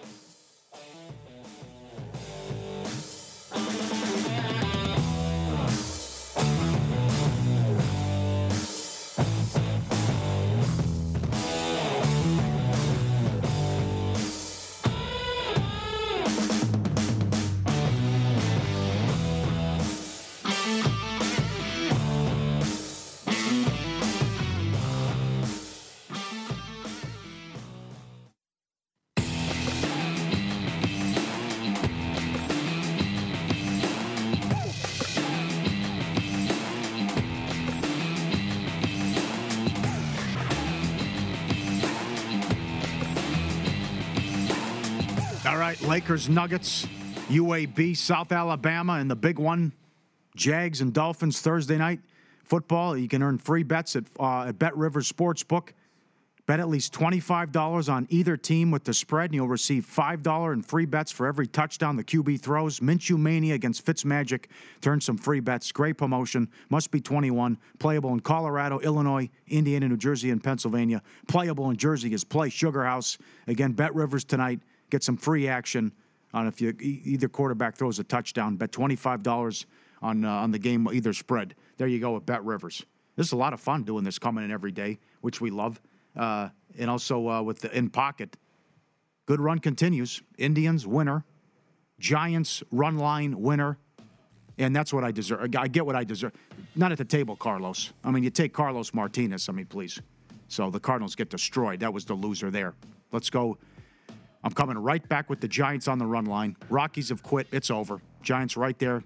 [SPEAKER 3] All right, Lakers, Nuggets, U A B, South Alabama, and the big one, Jags and Dolphins Thursday night football. You can earn free bets at, uh, at Bet Rivers Sportsbook. Bet at least twenty-five dollars on either team with the spread, and you'll receive five dollars in free bets for every touchdown the Q B throws. Minshew Mania against Fitzmagic. Turn some free bets. Great promotion. Must be twenty-one. Playable in Colorado, Illinois, Indiana, New Jersey, and Pennsylvania. Playable in Jersey is Play Sugar House. Again, Bet Rivers tonight. Get some free action on if you e- either quarterback throws a touchdown. Bet twenty-five dollars on uh, on the game, either spread. There you go with Bet Rivers. This is a lot of fun doing this, coming in every day, which we love. Uh, and also uh, with the in pocket, good run continues. Indians winner, Giants run line winner, and that's what I deserve. I get what I deserve. Not at the table, Carlos. I mean, you take Carlos Martinez. I mean, please. So the Cardinals get destroyed. That was the loser there. Let's go. I'm coming right back with the Giants on the run line. Rockies have quit. It's over. Giants right there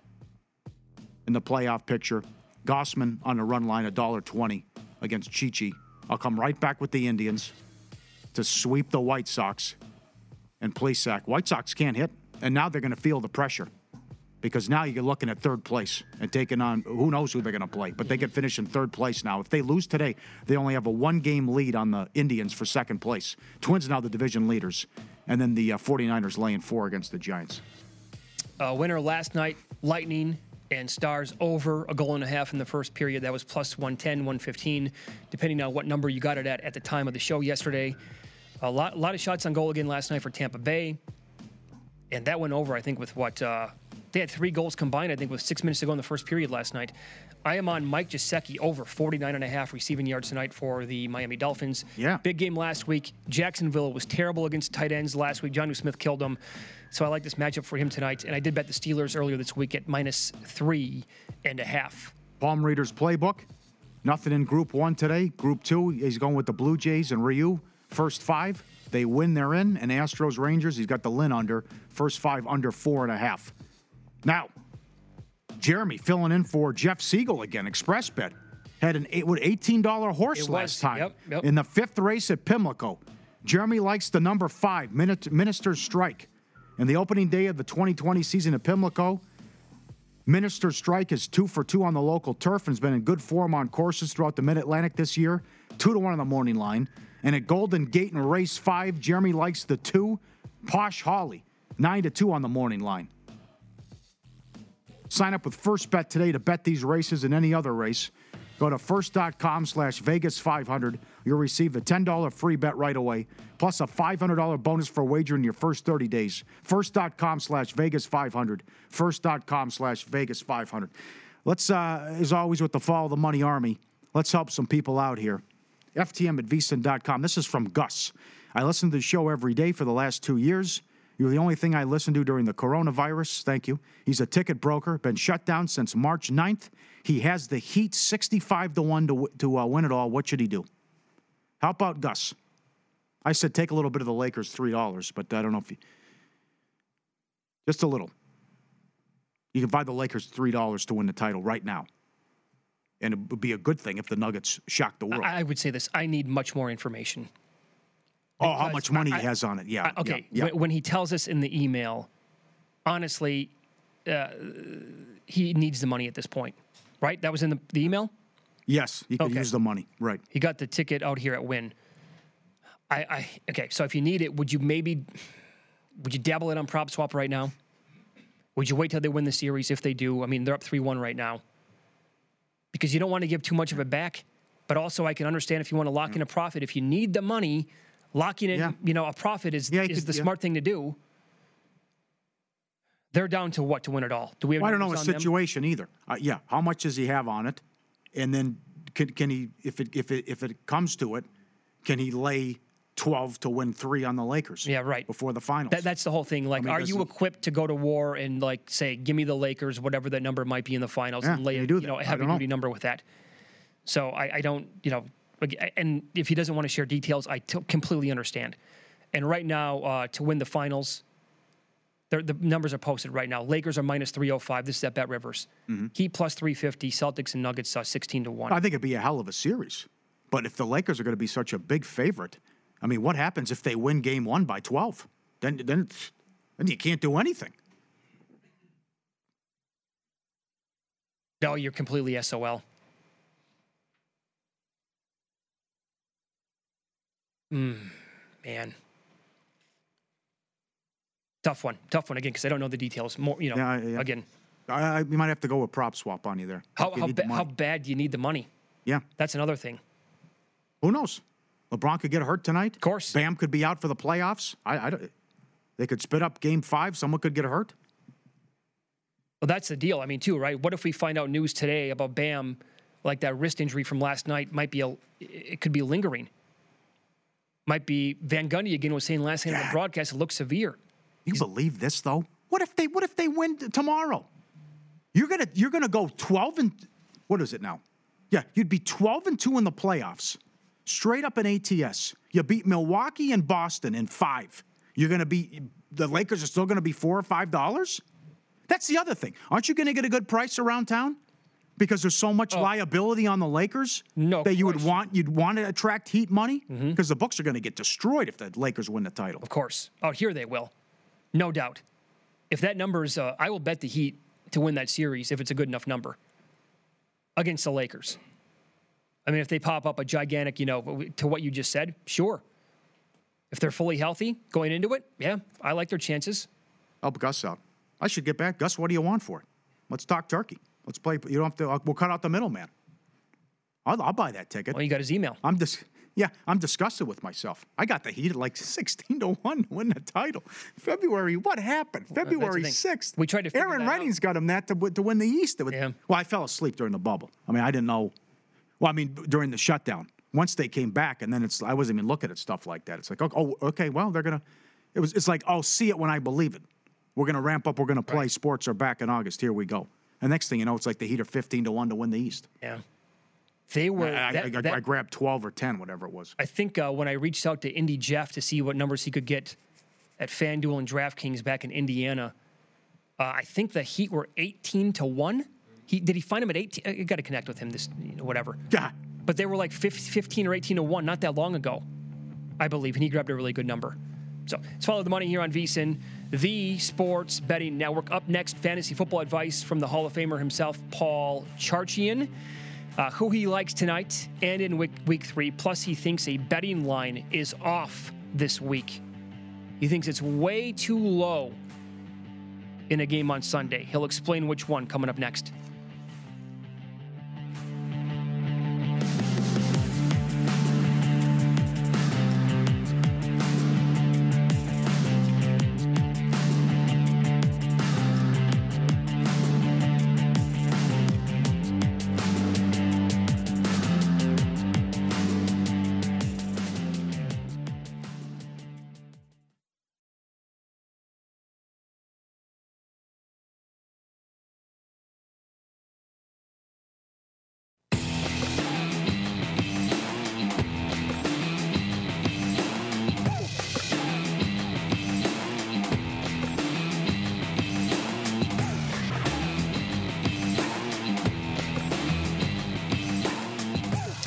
[SPEAKER 3] in the playoff picture. Gossman on the run line, one dollar twenty against Chi-Chi. I'll come right back with the Indians to sweep the White Sox and Plesac. White Sox can't hit, and now they're going to feel the pressure because now you're looking at third place and taking on who knows who they're going to play, but they can finish in third place now. If they lose today, they only have a one-game lead on the Indians for second place. Twins now the division leaders, and then the uh, 49ers laying four against the Giants.
[SPEAKER 2] Uh, winner last night, Lightning and Stars over a goal and a half in the first period. That was plus one ten, one fifteen, depending on what number you got it at at the time of the show yesterday. A lot, a lot of shots on goal again last night for Tampa Bay. And that went over, I think, with what uh, they had three goals combined, I think, with six minutes to go in the first period last night. I am on Mike Gesicki over forty-nine and a half receiving yards tonight for the Miami Dolphins.
[SPEAKER 3] Yeah.
[SPEAKER 2] Big game last week. Jacksonville was terrible against tight ends last week. Jonnu Smith killed them. So I like this matchup for him tonight. And I did bet the Steelers earlier this week at minus three and a half.
[SPEAKER 3] Palm Readers playbook. Nothing in Group One today. Group Two, he's going with the Blue Jays and Ryu. First five, they win, they're in. And Astros Rangers, he's got the Lynn under. First five under four and a half. Now, Jeremy filling in for Jeff Siegel again. Express Bet had an eight, what, eighteen dollar horse
[SPEAKER 2] It
[SPEAKER 3] last
[SPEAKER 2] was,
[SPEAKER 3] time
[SPEAKER 2] yep, yep.
[SPEAKER 3] in the fifth race at Pimlico. Jeremy likes the number five, Minister's Strike. In the opening day of the twenty twenty season at Pimlico, Minister's Strike is two for two on the local turf and has been in good form on courses throughout the Mid-Atlantic this year. Two to one on the morning line. And at Golden Gate in race five, Jeremy likes the two, Posh Holly, nine to two on the morning line. Sign up with First Bet today to bet these races and any other race. Go to first.com slash Vegas 500. You'll receive the ten dollars free bet right away, plus a five hundred dollars bonus for a wager in your first thirty days. First.com slash Vegas 500. First.com slash Vegas 500. Let's, uh, as always, with the Follow the Money Army, let's help some people out here. F T M at V S I N dot com. This is from Gus. I listen to the show every day for the last two years. You're the only thing I listen to during the coronavirus. Thank you. He's a ticket broker, been shut down since March ninth. He has the Heat sixty-five to one to, to uh, win it all. What should he do? How about Gus? I said take a little bit of the Lakers three dollars, but I don't know if you... Just a little. You can buy the Lakers three dollars to win the title right now. And it would be a good thing if the Nuggets shocked the world.
[SPEAKER 2] I, I would say this. I need much more information.
[SPEAKER 3] Oh, how much money
[SPEAKER 2] I,
[SPEAKER 3] he has on it. Yeah.
[SPEAKER 2] I, okay.
[SPEAKER 3] Yeah, yeah.
[SPEAKER 2] When, when he tells us in the email, honestly, uh, he needs the money at this point, right? That was in the, the email?
[SPEAKER 3] Yes, he could
[SPEAKER 2] Okay.
[SPEAKER 3] use the money. Right.
[SPEAKER 2] He got the ticket out here at Wynn. I, I okay, so if you need it, would you maybe would you dabble it on prop swap right now? Would you wait till they win the series if they do? I mean, they're up three one right now. Because you don't want to give too much of it back. But also I can understand if you want to lock in a profit. If you need the money, locking in,
[SPEAKER 3] Yeah.
[SPEAKER 2] you know, a profit is,
[SPEAKER 3] Yeah, you
[SPEAKER 2] is
[SPEAKER 3] could-
[SPEAKER 2] the
[SPEAKER 3] yeah.
[SPEAKER 2] smart thing to do. They're down to what to win it all? Do we have
[SPEAKER 3] Well, I don't know
[SPEAKER 2] numbers
[SPEAKER 3] his
[SPEAKER 2] on them?
[SPEAKER 3] situation either. Uh, yeah, how much does he have on it? And then can, can he, if it if it if it comes to it, can he lay twelve to win three on the Lakers?
[SPEAKER 2] Yeah, right.
[SPEAKER 3] Before the finals.
[SPEAKER 2] That, that's the whole thing. Like,
[SPEAKER 3] mean,
[SPEAKER 2] are
[SPEAKER 3] does
[SPEAKER 2] you
[SPEAKER 3] he-
[SPEAKER 2] equipped to go to war and like say, give me the Lakers, whatever that number might be in the finals,
[SPEAKER 3] Yeah,
[SPEAKER 2] and lay
[SPEAKER 3] can
[SPEAKER 2] a,
[SPEAKER 3] you do
[SPEAKER 2] you
[SPEAKER 3] that?
[SPEAKER 2] know a
[SPEAKER 3] I
[SPEAKER 2] heavy
[SPEAKER 3] don't know.
[SPEAKER 2] duty number with that? So I, I don't, you know, like, and if he doesn't want to share details, I t- completely understand. And right now, uh, to win the finals, they're- the numbers are posted right now. Lakers are minus three oh five. This is at Bet Rivers.
[SPEAKER 3] Mm-hmm.
[SPEAKER 2] Heat plus three fifty. Celtics and Nuggets uh, sixteen to one.
[SPEAKER 3] I think it'd be a hell of a series. But if the Lakers are going to be such a big favorite, I mean, what happens if they win game one by twelve? Then then it's- then you can't do anything.
[SPEAKER 2] No, you're completely S O L. Mm, man. Tough one. Tough one again because I don't know the details. More, you know,
[SPEAKER 3] Yeah, yeah.
[SPEAKER 2] again,
[SPEAKER 3] I, I, you might have to go with prop swap on you there.
[SPEAKER 2] how
[SPEAKER 3] if you
[SPEAKER 2] how,
[SPEAKER 3] need the
[SPEAKER 2] ba- how
[SPEAKER 3] money.
[SPEAKER 2] bad do you need the money?
[SPEAKER 3] Yeah.
[SPEAKER 2] That's another thing.
[SPEAKER 3] Who knows? LeBron could get hurt tonight. Of
[SPEAKER 2] course.
[SPEAKER 3] Bam could be out for the playoffs. I, I don't- they could spit up game five. Someone could get hurt.
[SPEAKER 2] Well, that's the deal. I mean, too, right? What if we find out news today about Bam, like that wrist injury from last night might be a, it could be lingering. Might be Van Gundy again was saying last night on the
[SPEAKER 3] Yeah.
[SPEAKER 2] broadcast. It looks severe.
[SPEAKER 3] You believe this though? What if they what if they win t- tomorrow? You're gonna you're gonna go twelve and what is it now? Yeah, you'd be twelve and two in the playoffs, straight up in A T S. You beat Milwaukee and Boston in five. You're gonna be the Lakers are still gonna be four or five dollars. That's the other thing. Aren't you gonna get a good price around town? Because there's so much liability on the Lakers
[SPEAKER 2] No
[SPEAKER 3] that you would
[SPEAKER 2] question.
[SPEAKER 3] want you'd want to attract Heat money because the books are going to get destroyed if the Lakers win the title.
[SPEAKER 2] Of course. Out here they will. No doubt. If that number is, uh, I will bet the Heat to win that series if it's a good enough number against the Lakers. I mean, if they pop up a gigantic, you know, to what you just said, sure. If they're fully healthy going into it, yeah, I like their chances.
[SPEAKER 3] Help Gus out. I should get back. Gus, what do you want for it? Let's talk turkey. Let's play. You don't have to. We'll cut out the middleman. I'll, I'll buy that ticket.
[SPEAKER 2] Well, you got his email.
[SPEAKER 3] I'm just. Yeah, I'm disgusted with myself. I got the Heat at like sixteen to one to win the title. February, what happened? February
[SPEAKER 2] thing.
[SPEAKER 3] sixth.
[SPEAKER 2] We tried to figure
[SPEAKER 3] Aaron
[SPEAKER 2] that
[SPEAKER 3] Redding's got him that to, wi- to win the East. It would-
[SPEAKER 2] Yeah.
[SPEAKER 3] Well, I fell asleep during the bubble. I mean, I didn't know. Well, I mean, during the shutdown. Once they came back, and then it's I wasn't even looking at stuff like that. It's like, oh, oh okay, well, they're gonna. It was. It's like, I'll see it when I believe it. We're gonna ramp up. We're gonna play. Sports are back in August. Here we go. And next thing you know, it's like the Heat are fifteen to one to win the East.
[SPEAKER 2] Yeah. They were.
[SPEAKER 3] I,
[SPEAKER 2] that-
[SPEAKER 3] I,
[SPEAKER 2] that-
[SPEAKER 3] I grabbed twelve or ten, whatever it was.
[SPEAKER 2] I think uh, when I reached out to Indy Jeff to see what numbers he could get at FanDuel and DraftKings back in Indiana, uh, I think the Heat were eighteen to one. He did he find him at eighteen? I got to connect with him. This you know, whatever.
[SPEAKER 3] God.
[SPEAKER 2] But they were like fifteen or eighteen to one not that long ago, I believe, and he grabbed a really good number. So let's follow the money here on VSiN, the Sports Betting Network. Up next, fantasy football advice from the Hall of Famer himself, Paul Charchian. Uh, who he likes tonight and in week, week three. Plus, he thinks a betting line is off this week. He thinks it's way too low in a game on Sunday. He'll explain which one coming up next.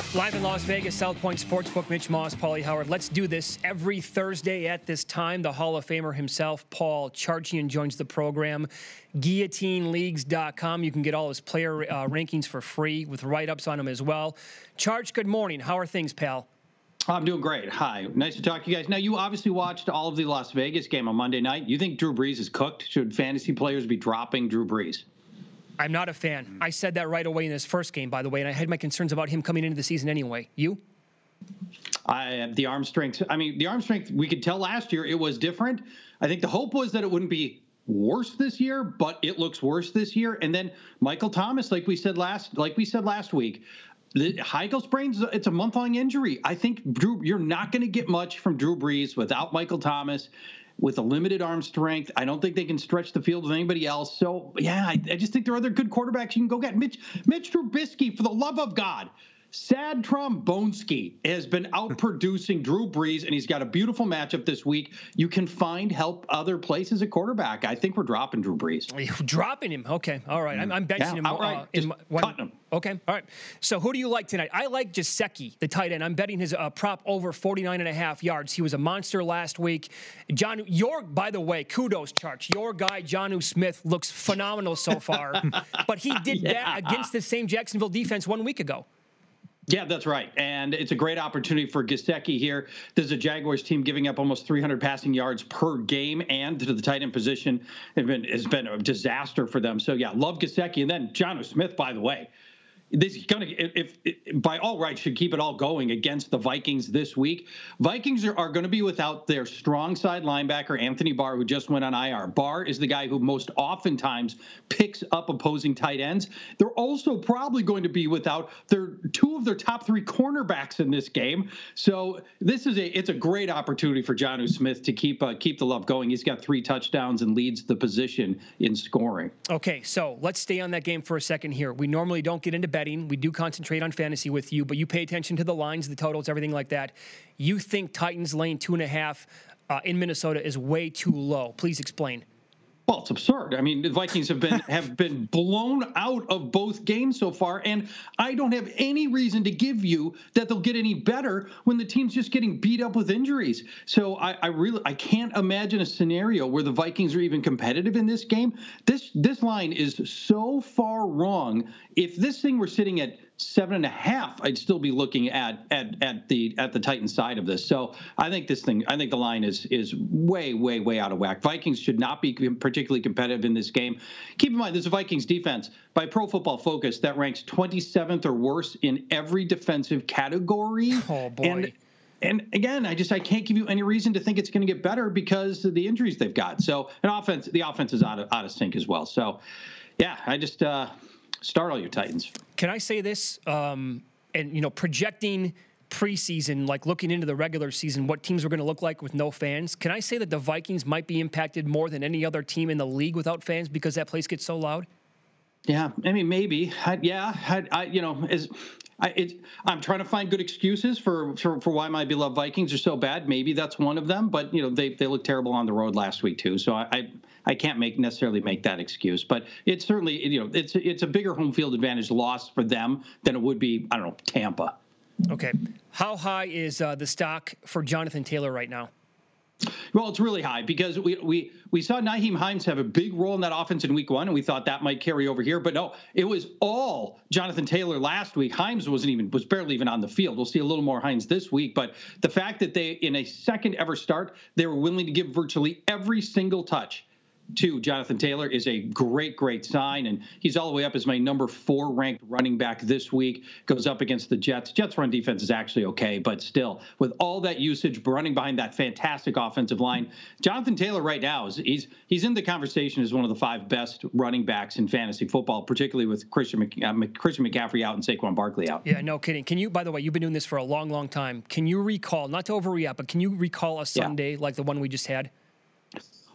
[SPEAKER 2] Live in Las Vegas, South Point Sportsbook, Mitch Moss, Paulie Howard. Let's do this every Thursday at this time. The Hall of Famer himself, Paul Charchian, joins the program. guillotine leagues dot com. You can get all his player uh, rankings for free with write-ups on them as well. Charch, good morning. How are things, pal?
[SPEAKER 5] I'm doing great. Hi. Nice to talk to you guys. Now, you obviously watched all of the Las Vegas game on Monday night. You think Drew Brees is cooked? Should fantasy players be dropping Drew Brees?
[SPEAKER 2] I'm not a fan. I said that right away in his first game, by the way, and I had my concerns about him coming into the season anyway. You?
[SPEAKER 5] I the arm strength. I mean, the arm strength, we could tell last year it was different. I think the hope was that it wouldn't be worse this year, but it looks worse this year. And then Michael Thomas, like we said last, like we said last week, the high ankle sprains, it's a month-long injury. I think Drew, you're not going to get much from Drew Brees without Michael Thomas. With a limited arm strength, I don't think they can stretch the field with anybody else. So, yeah, I, I just think there are other good quarterbacks you can go get. Mitch, Mitch Trubisky, for the love of God. Sad Trombonski has been outproducing Drew Brees, and he's got a beautiful matchup this week. You can find help other places at quarterback. I think we're dropping Drew Brees.
[SPEAKER 2] Are you dropping him? Okay, all right. I'm, I'm benching
[SPEAKER 5] yeah,
[SPEAKER 2] him.
[SPEAKER 5] Outright,
[SPEAKER 2] Uh, in
[SPEAKER 5] just
[SPEAKER 2] my, one,
[SPEAKER 5] cutting him.
[SPEAKER 2] Okay, all right. So who do you like tonight? I like Gesicki, the tight end. I'm betting his uh, prop over forty-nine and a half yards. He was a monster last week. John, your, by the way, kudos, Charch. Your guy, Jonnu Smith, looks phenomenal so far. But he did
[SPEAKER 5] yeah.
[SPEAKER 2] that against the same Jacksonville defense one week ago.
[SPEAKER 5] Yeah, that's right. And it's a great opportunity for Gesicki here. This is a Jaguars team giving up almost three hundred passing yards per game, and to the tight end position has been, has been a disaster for them. So, yeah, love Gesicki. And then Jonnu Smith, by the way. This is going to, if, if by all rights, should keep it all going against the Vikings this week. Vikings are, are going to be without their strong side linebacker, Anthony Barr, who just went on I R. Barr is the guy who most oftentimes picks up opposing tight ends. They're also probably going to be without their two of their top three cornerbacks in this game. So this is a it's a great opportunity for Jonnu Smith to keep uh, keep the love going. He's got three touchdowns and leads the position in scoring.
[SPEAKER 2] Okay, so let's stay on that game for a second here. We normally don't get into betting. We do concentrate on fantasy with you, but you pay attention to the lines, the totals, everything like that. You think Titans laying two and a half uh, in Minnesota is way too low. Please explain.
[SPEAKER 5] Well, it's absurd. I mean, the Vikings have been have been blown out of both games so far, and I don't have any reason to give you that they'll get any better when the team's just getting beat up with injuries. So I, I really I can't imagine a scenario where the Vikings are even competitive in this game. This this line is so far wrong. If this thing were sitting at seven and a half, I'd still be looking at at at the at the Titans side of this. So I think this thing, I think the line is is way, way, way out of whack. Vikings should not be particularly competitive in this game. Keep in mind, this is a Vikings defense by Pro Football Focus that ranks twenty-seventh or worse in every defensive category.
[SPEAKER 2] Oh boy.
[SPEAKER 5] And, And again, I just I can't give you any reason to think it's going to get better because of the injuries they've got. So an offense, the offense is out of out of sync as well. So yeah, I just uh, start all your Titans.
[SPEAKER 2] Can I say this? Um, and, you know, projecting preseason, like looking into the regular season, what teams are going to look like with no fans. Can I say that the Vikings might be impacted more than any other team in the league without fans because that place gets so loud?
[SPEAKER 5] Yeah, I mean, maybe. I, yeah, I, I, you know, as I, it, I'm trying to find good excuses for, for for why my beloved Vikings are so bad. Maybe that's one of them. But you know, they they looked terrible on the road last week too. So I I, I can't make necessarily make that excuse. But it's certainly you know it's it's a bigger home field advantage loss for them than it would be I don't know Tampa.
[SPEAKER 2] Okay, how high is uh, the stock for Jonathan Taylor right now?
[SPEAKER 5] Well, it's really high because we we we saw Nyheim Hines have a big role in that offense in week one, and we thought that might carry over here. But no, it was all Jonathan Taylor last week. Hines wasn't even was barely even on the field. We'll see a little more Hines this week. But the fact that they, in a second ever start, they were willing to give virtually every single touch to Jonathan Taylor is a great, great sign. And he's all the way up as my number four ranked running back this week. Goes up against the Jets. Jets run defense is actually okay, but still, with all that usage running behind that fantastic offensive line, Jonathan Taylor right now is he's he's in the conversation as one of the five best running backs in fantasy football, particularly with Christian Mc, uh, Christian McCaffrey out and Saquon Barkley out.
[SPEAKER 2] Yeah, no kidding. Can you, by the way, you've been doing this for a long, long time. Can you recall, not to overreact, but can you recall a Sunday yeah. like the one we just had?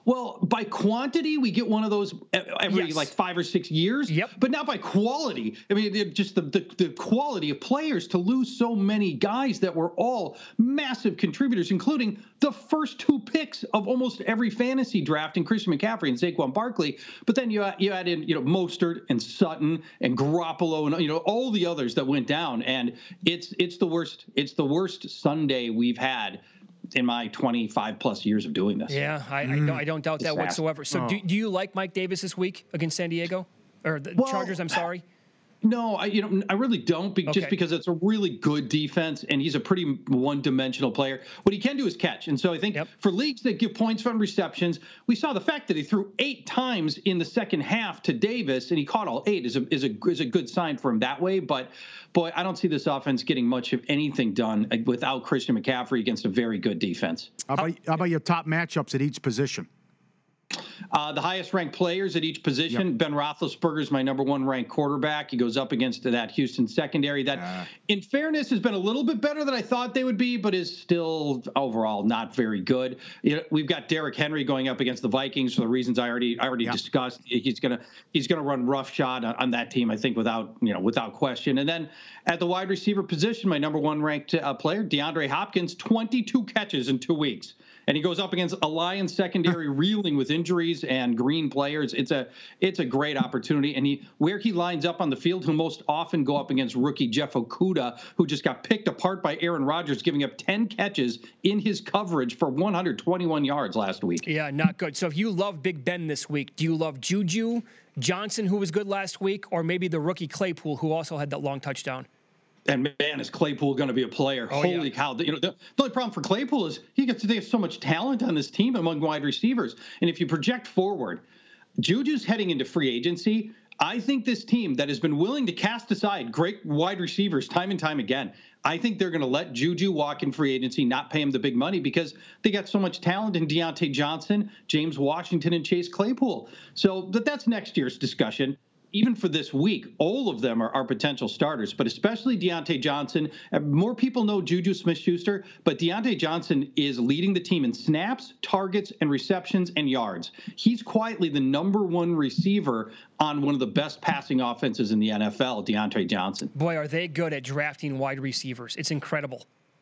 [SPEAKER 5] Well, by quantity, we get one of those every
[SPEAKER 2] Yes.
[SPEAKER 5] like five or six years.
[SPEAKER 2] Yep.
[SPEAKER 5] But not by quality. I mean, it, just the, the the quality of players to lose so many guys that were all massive contributors, including the first two picks of almost every fantasy draft in Christian McCaffrey and Saquon Barkley. But then you add, you add in you know Mostert and Sutton and Garoppolo and you know all the others that went down, and it's it's the worst. It's the worst Sunday we've had in my twenty-five plus years of doing this.
[SPEAKER 2] Yeah, I, I, don't, I don't doubt that
[SPEAKER 5] Disaster.
[SPEAKER 2] whatsoever. So,
[SPEAKER 3] Oh.
[SPEAKER 2] do, do you like Mike Davis this week against San Diego or the
[SPEAKER 5] Well,
[SPEAKER 2] Chargers? I'm sorry.
[SPEAKER 5] No, I you know I really don't, be,
[SPEAKER 2] Okay.
[SPEAKER 5] just because it's a really good defense and he's a pretty one-dimensional player. What he can do is catch, and so I think
[SPEAKER 2] Yep.
[SPEAKER 5] for leagues that give points from receptions, we saw the fact that he threw eight times in the second half to Davis and he caught all eight is a is a is a good sign for him that way. But boy, I don't see this offense getting much of anything done without Christian McCaffrey against a very good defense.
[SPEAKER 3] How about, how about your top matchups at each position?
[SPEAKER 5] Uh, the highest ranked players at each position.
[SPEAKER 3] Yep.
[SPEAKER 5] Ben Roethlisberger is my number one ranked quarterback. He goes up against that Houston secondary that,
[SPEAKER 3] Uh.
[SPEAKER 5] in fairness, has been a little bit better than I thought they would be, but is still overall not very good. You know, we've got Derrick Henry going up against the Vikings for the reasons I already I already
[SPEAKER 3] Yep.
[SPEAKER 5] discussed. He's gonna he's gonna run roughshod on, on that team, I think, without you know without question. And then at the wide receiver position, my number one ranked uh, player, DeAndre Hopkins, twenty-two catches in two weeks. And he goes up against a Lions secondary reeling with injuries and green players. It's a it's a great opportunity. And he where he lines up on the field, he'll most often go up against rookie Jeff Okudah, who just got picked apart by Aaron Rodgers, giving up ten catches in his coverage for one hundred twenty-one yards last week.
[SPEAKER 2] Yeah, not good. So if you love Big Ben this week, do you love Juju Johnson, who was good last week, or maybe the rookie Claypool, who also had that long touchdown?
[SPEAKER 5] And man, is Claypool going to be a player?
[SPEAKER 2] Oh,
[SPEAKER 5] Holy
[SPEAKER 2] yeah.
[SPEAKER 5] cow! The, you know, the, the only problem for Claypool is he gets they have so much talent on this team among wide receivers. And if you project forward, Juju's heading into free agency. I think this team that has been willing to cast aside great wide receivers time and time again, I think they're going to let Juju walk in free agency, not pay him the big money because they got so much talent in Deontay Johnson, James Washington, and Chase Claypool. So but that's next year's discussion. Even for this week, all of them are, are potential starters, but especially Deontay Johnson. Uh, More people know Juju Smith-Schuster, but Deontay Johnson is leading the team in snaps, targets, and receptions and yards. He's quietly the number one receiver on one of the best passing offenses in the N F L, Deontay Johnson.
[SPEAKER 2] Boy, are they good at drafting wide receivers. It's incredible.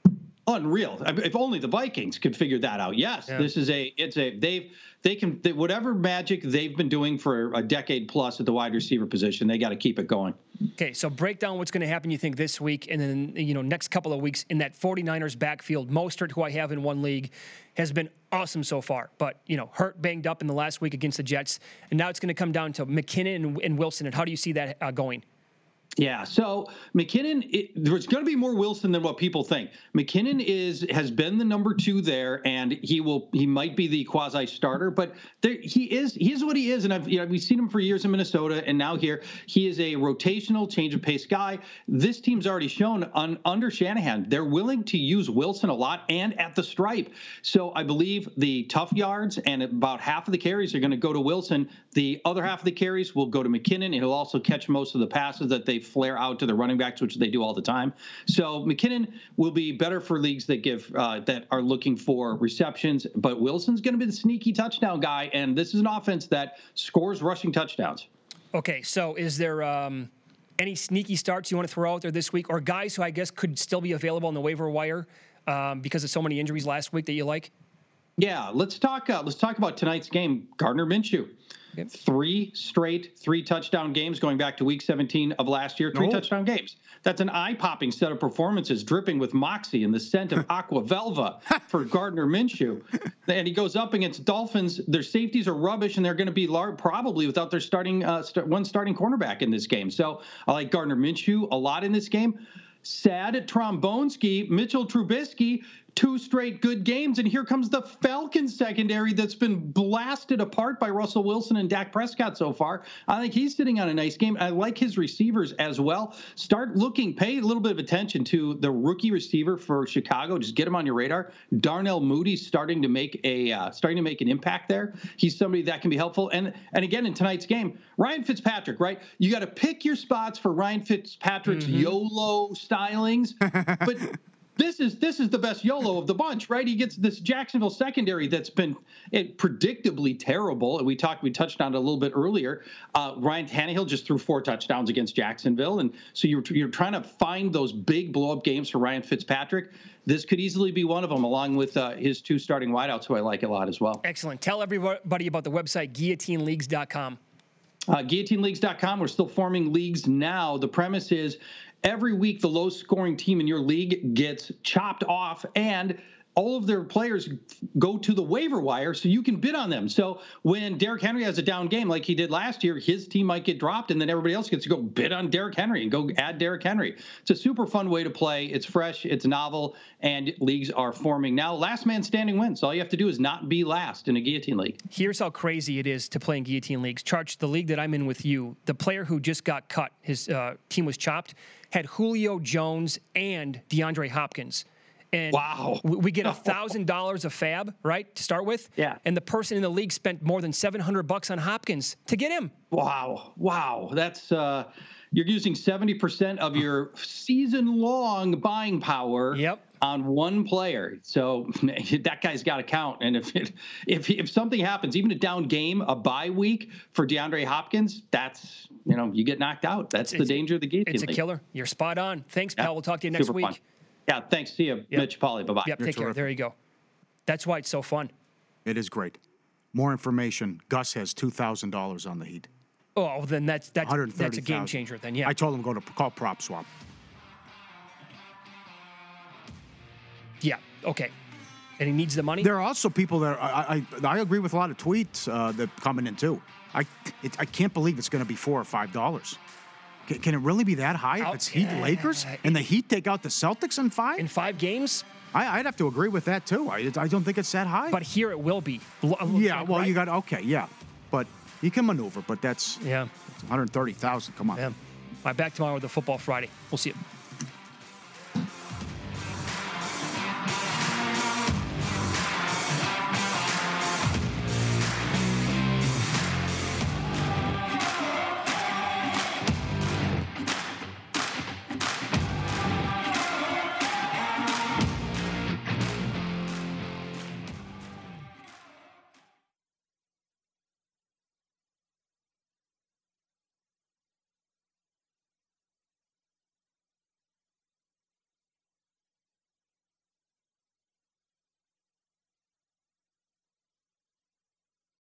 [SPEAKER 5] Unreal. I mean, if only the Vikings could figure that out. Yes,
[SPEAKER 2] Yeah.
[SPEAKER 5] this is a, it's a, they've, they can, they, whatever magic they've been doing for a decade plus at the wide receiver position, they got to keep it going.
[SPEAKER 2] Okay, so break down what's going to happen, you think, this week and then, you know, next couple of weeks in that 49ers backfield. Mostert, who I have in one league, has been awesome so far, but, you know, hurt, banged up in the last week against the Jets. And now it's going to come down to McKinnon and, and Wilson. And how do you see that uh, going?
[SPEAKER 5] Yeah, so McKinnon, it, there's going to be more Wilson than what people think. McKinnon is has been the number two there, and he will he might be the quasi starter, but there, he is he is what he is, and I've you know we've seen him for years in Minnesota, and now here he is a rotational change of pace guy. This team's already shown on under Shanahan they're willing to use Wilson a lot and at the stripe. So I believe the tough yards and about half of the carries are going to go to Wilson. The other half of the carries will go to McKinnon, and he'll also catch most of the passes that they flare out to the running backs, which they do all the time. So McKinnon will be better for leagues that give uh, that are looking for receptions, but Wilson's going to be the sneaky touchdown guy, and this is an offense that scores rushing touchdowns.
[SPEAKER 2] Okay, so is there um, any sneaky starts you want to throw out there this week, or guys who I guess could still be available on the waiver wire um, because of so many injuries last week that you like?
[SPEAKER 5] Yeah, let's talk. Uh, let's talk about tonight's game. Gardner Minshew,
[SPEAKER 2] Yep.
[SPEAKER 5] three straight three touchdown games going back to week seventeen of last year. Three
[SPEAKER 3] No.
[SPEAKER 5] touchdown games. That's an eye-popping set of performances, dripping with moxie and the scent of aqua velva for Gardner Minshew. And he goes up against Dolphins. Their safeties are rubbish, and they're going to be large, probably without their starting uh, st- one starting cornerback in this game. So I like Gardner Minshew a lot in this game. Sad at Trombonski, Mitchell Trubisky, two straight good games, and here comes the Falcons secondary that's been blasted apart by Russell Wilson and Dak Prescott so far. I think he's sitting on a nice game. I like his receivers as well. Start looking, pay a little bit of attention to the rookie receiver for Chicago. Just get him on your radar. Darnell Moody's starting to make a uh, starting to make an impact there. He's somebody that can be helpful. And and again in tonight's game, Ryan Fitzpatrick, right? You got to pick your spots for Ryan Fitzpatrick's
[SPEAKER 2] Mm-hmm.
[SPEAKER 5] YOLO stylings, but. this is this is the best YOLO of the bunch, right? He gets this Jacksonville secondary that's been it, predictably terrible. And we talked, we touched on it a little bit earlier. Uh, Ryan Tannehill just threw four touchdowns against Jacksonville, and so you're you're trying to find those big blow up games for Ryan Fitzpatrick. This could easily be one of them, along with uh, his two starting wideouts, who I like a lot as well.
[SPEAKER 2] Excellent. Tell everybody about the website guillotine leagues dot com.
[SPEAKER 5] Uh, guillotine leagues dot com. We're still forming leagues now. The premise is every week the lowest scoring team in your league gets chopped off, and all of their players go to the waiver wire so you can bid on them. So when Derrick Henry has a down game like he did last year, his team might get dropped, and then everybody else gets to go bid on Derrick Henry and go add Derrick Henry. It's a super fun way to play. It's fresh, it's novel, and leagues are forming now. Last man standing wins. All you have to do is not be last in a guillotine league.
[SPEAKER 2] Here's how crazy it is to play in guillotine leagues. Charge, the league that I'm in with you, the player who just got cut, his uh, team was chopped, had Julio Jones and DeAndre Hopkins. And
[SPEAKER 5] wow.
[SPEAKER 2] we get one thousand dollars a fab, right, to start with?
[SPEAKER 5] Yeah.
[SPEAKER 2] And the person in the league spent more than seven hundred bucks on Hopkins to get him.
[SPEAKER 5] Wow. Wow. That's, uh, you're using seventy percent of your season-long buying power
[SPEAKER 2] yep.
[SPEAKER 5] on one player. So that guy's got to count. And if it, if if something happens, even a down game, a bye week for DeAndre Hopkins, that's, you know, you get knocked out. That's
[SPEAKER 2] it's,
[SPEAKER 5] the
[SPEAKER 2] it's,
[SPEAKER 5] danger of the guillotine
[SPEAKER 2] It's a
[SPEAKER 5] league.
[SPEAKER 2] killer. You're spot on. Thanks,
[SPEAKER 5] Yep.
[SPEAKER 2] pal. We'll talk to you next
[SPEAKER 5] Super
[SPEAKER 2] week.
[SPEAKER 5] Fun. Yeah, thanks. See you,
[SPEAKER 2] Yep.
[SPEAKER 5] Mitch, Pauly. Bye-bye.
[SPEAKER 2] Yep,
[SPEAKER 3] You're
[SPEAKER 2] take care.
[SPEAKER 3] terrific.
[SPEAKER 2] There you go. That's why it's so fun.
[SPEAKER 3] It is great. More information. Gus has two thousand dollars on the Heat.
[SPEAKER 2] Oh, then that's that's
[SPEAKER 3] one hundred thirty
[SPEAKER 2] that's a game
[SPEAKER 3] thousand.
[SPEAKER 2] changer. Then yeah.
[SPEAKER 3] I told him go to call Prop Swap.
[SPEAKER 2] yeah. Okay. And he needs the money.
[SPEAKER 3] There are also people that I I, I agree with a lot of tweets uh, that coming in too. I it, I can't believe it's going to be four or five dollars. Can, can it really be that high if
[SPEAKER 2] I'll-
[SPEAKER 3] it's Heat Lakers and the Heat take out the Celtics in five?
[SPEAKER 2] in five games.
[SPEAKER 3] I, I'd have to agree with that too. I, I don't think it's that high.
[SPEAKER 2] But here it will be. L-
[SPEAKER 3] yeah,
[SPEAKER 2] like,
[SPEAKER 3] well,
[SPEAKER 2] right?
[SPEAKER 3] you got okay, yeah, but you can maneuver. But that's
[SPEAKER 2] Yeah.
[SPEAKER 3] one hundred thirty thousand. Come on.
[SPEAKER 2] Yeah. All right, back tomorrow with the Football Friday. We'll see you.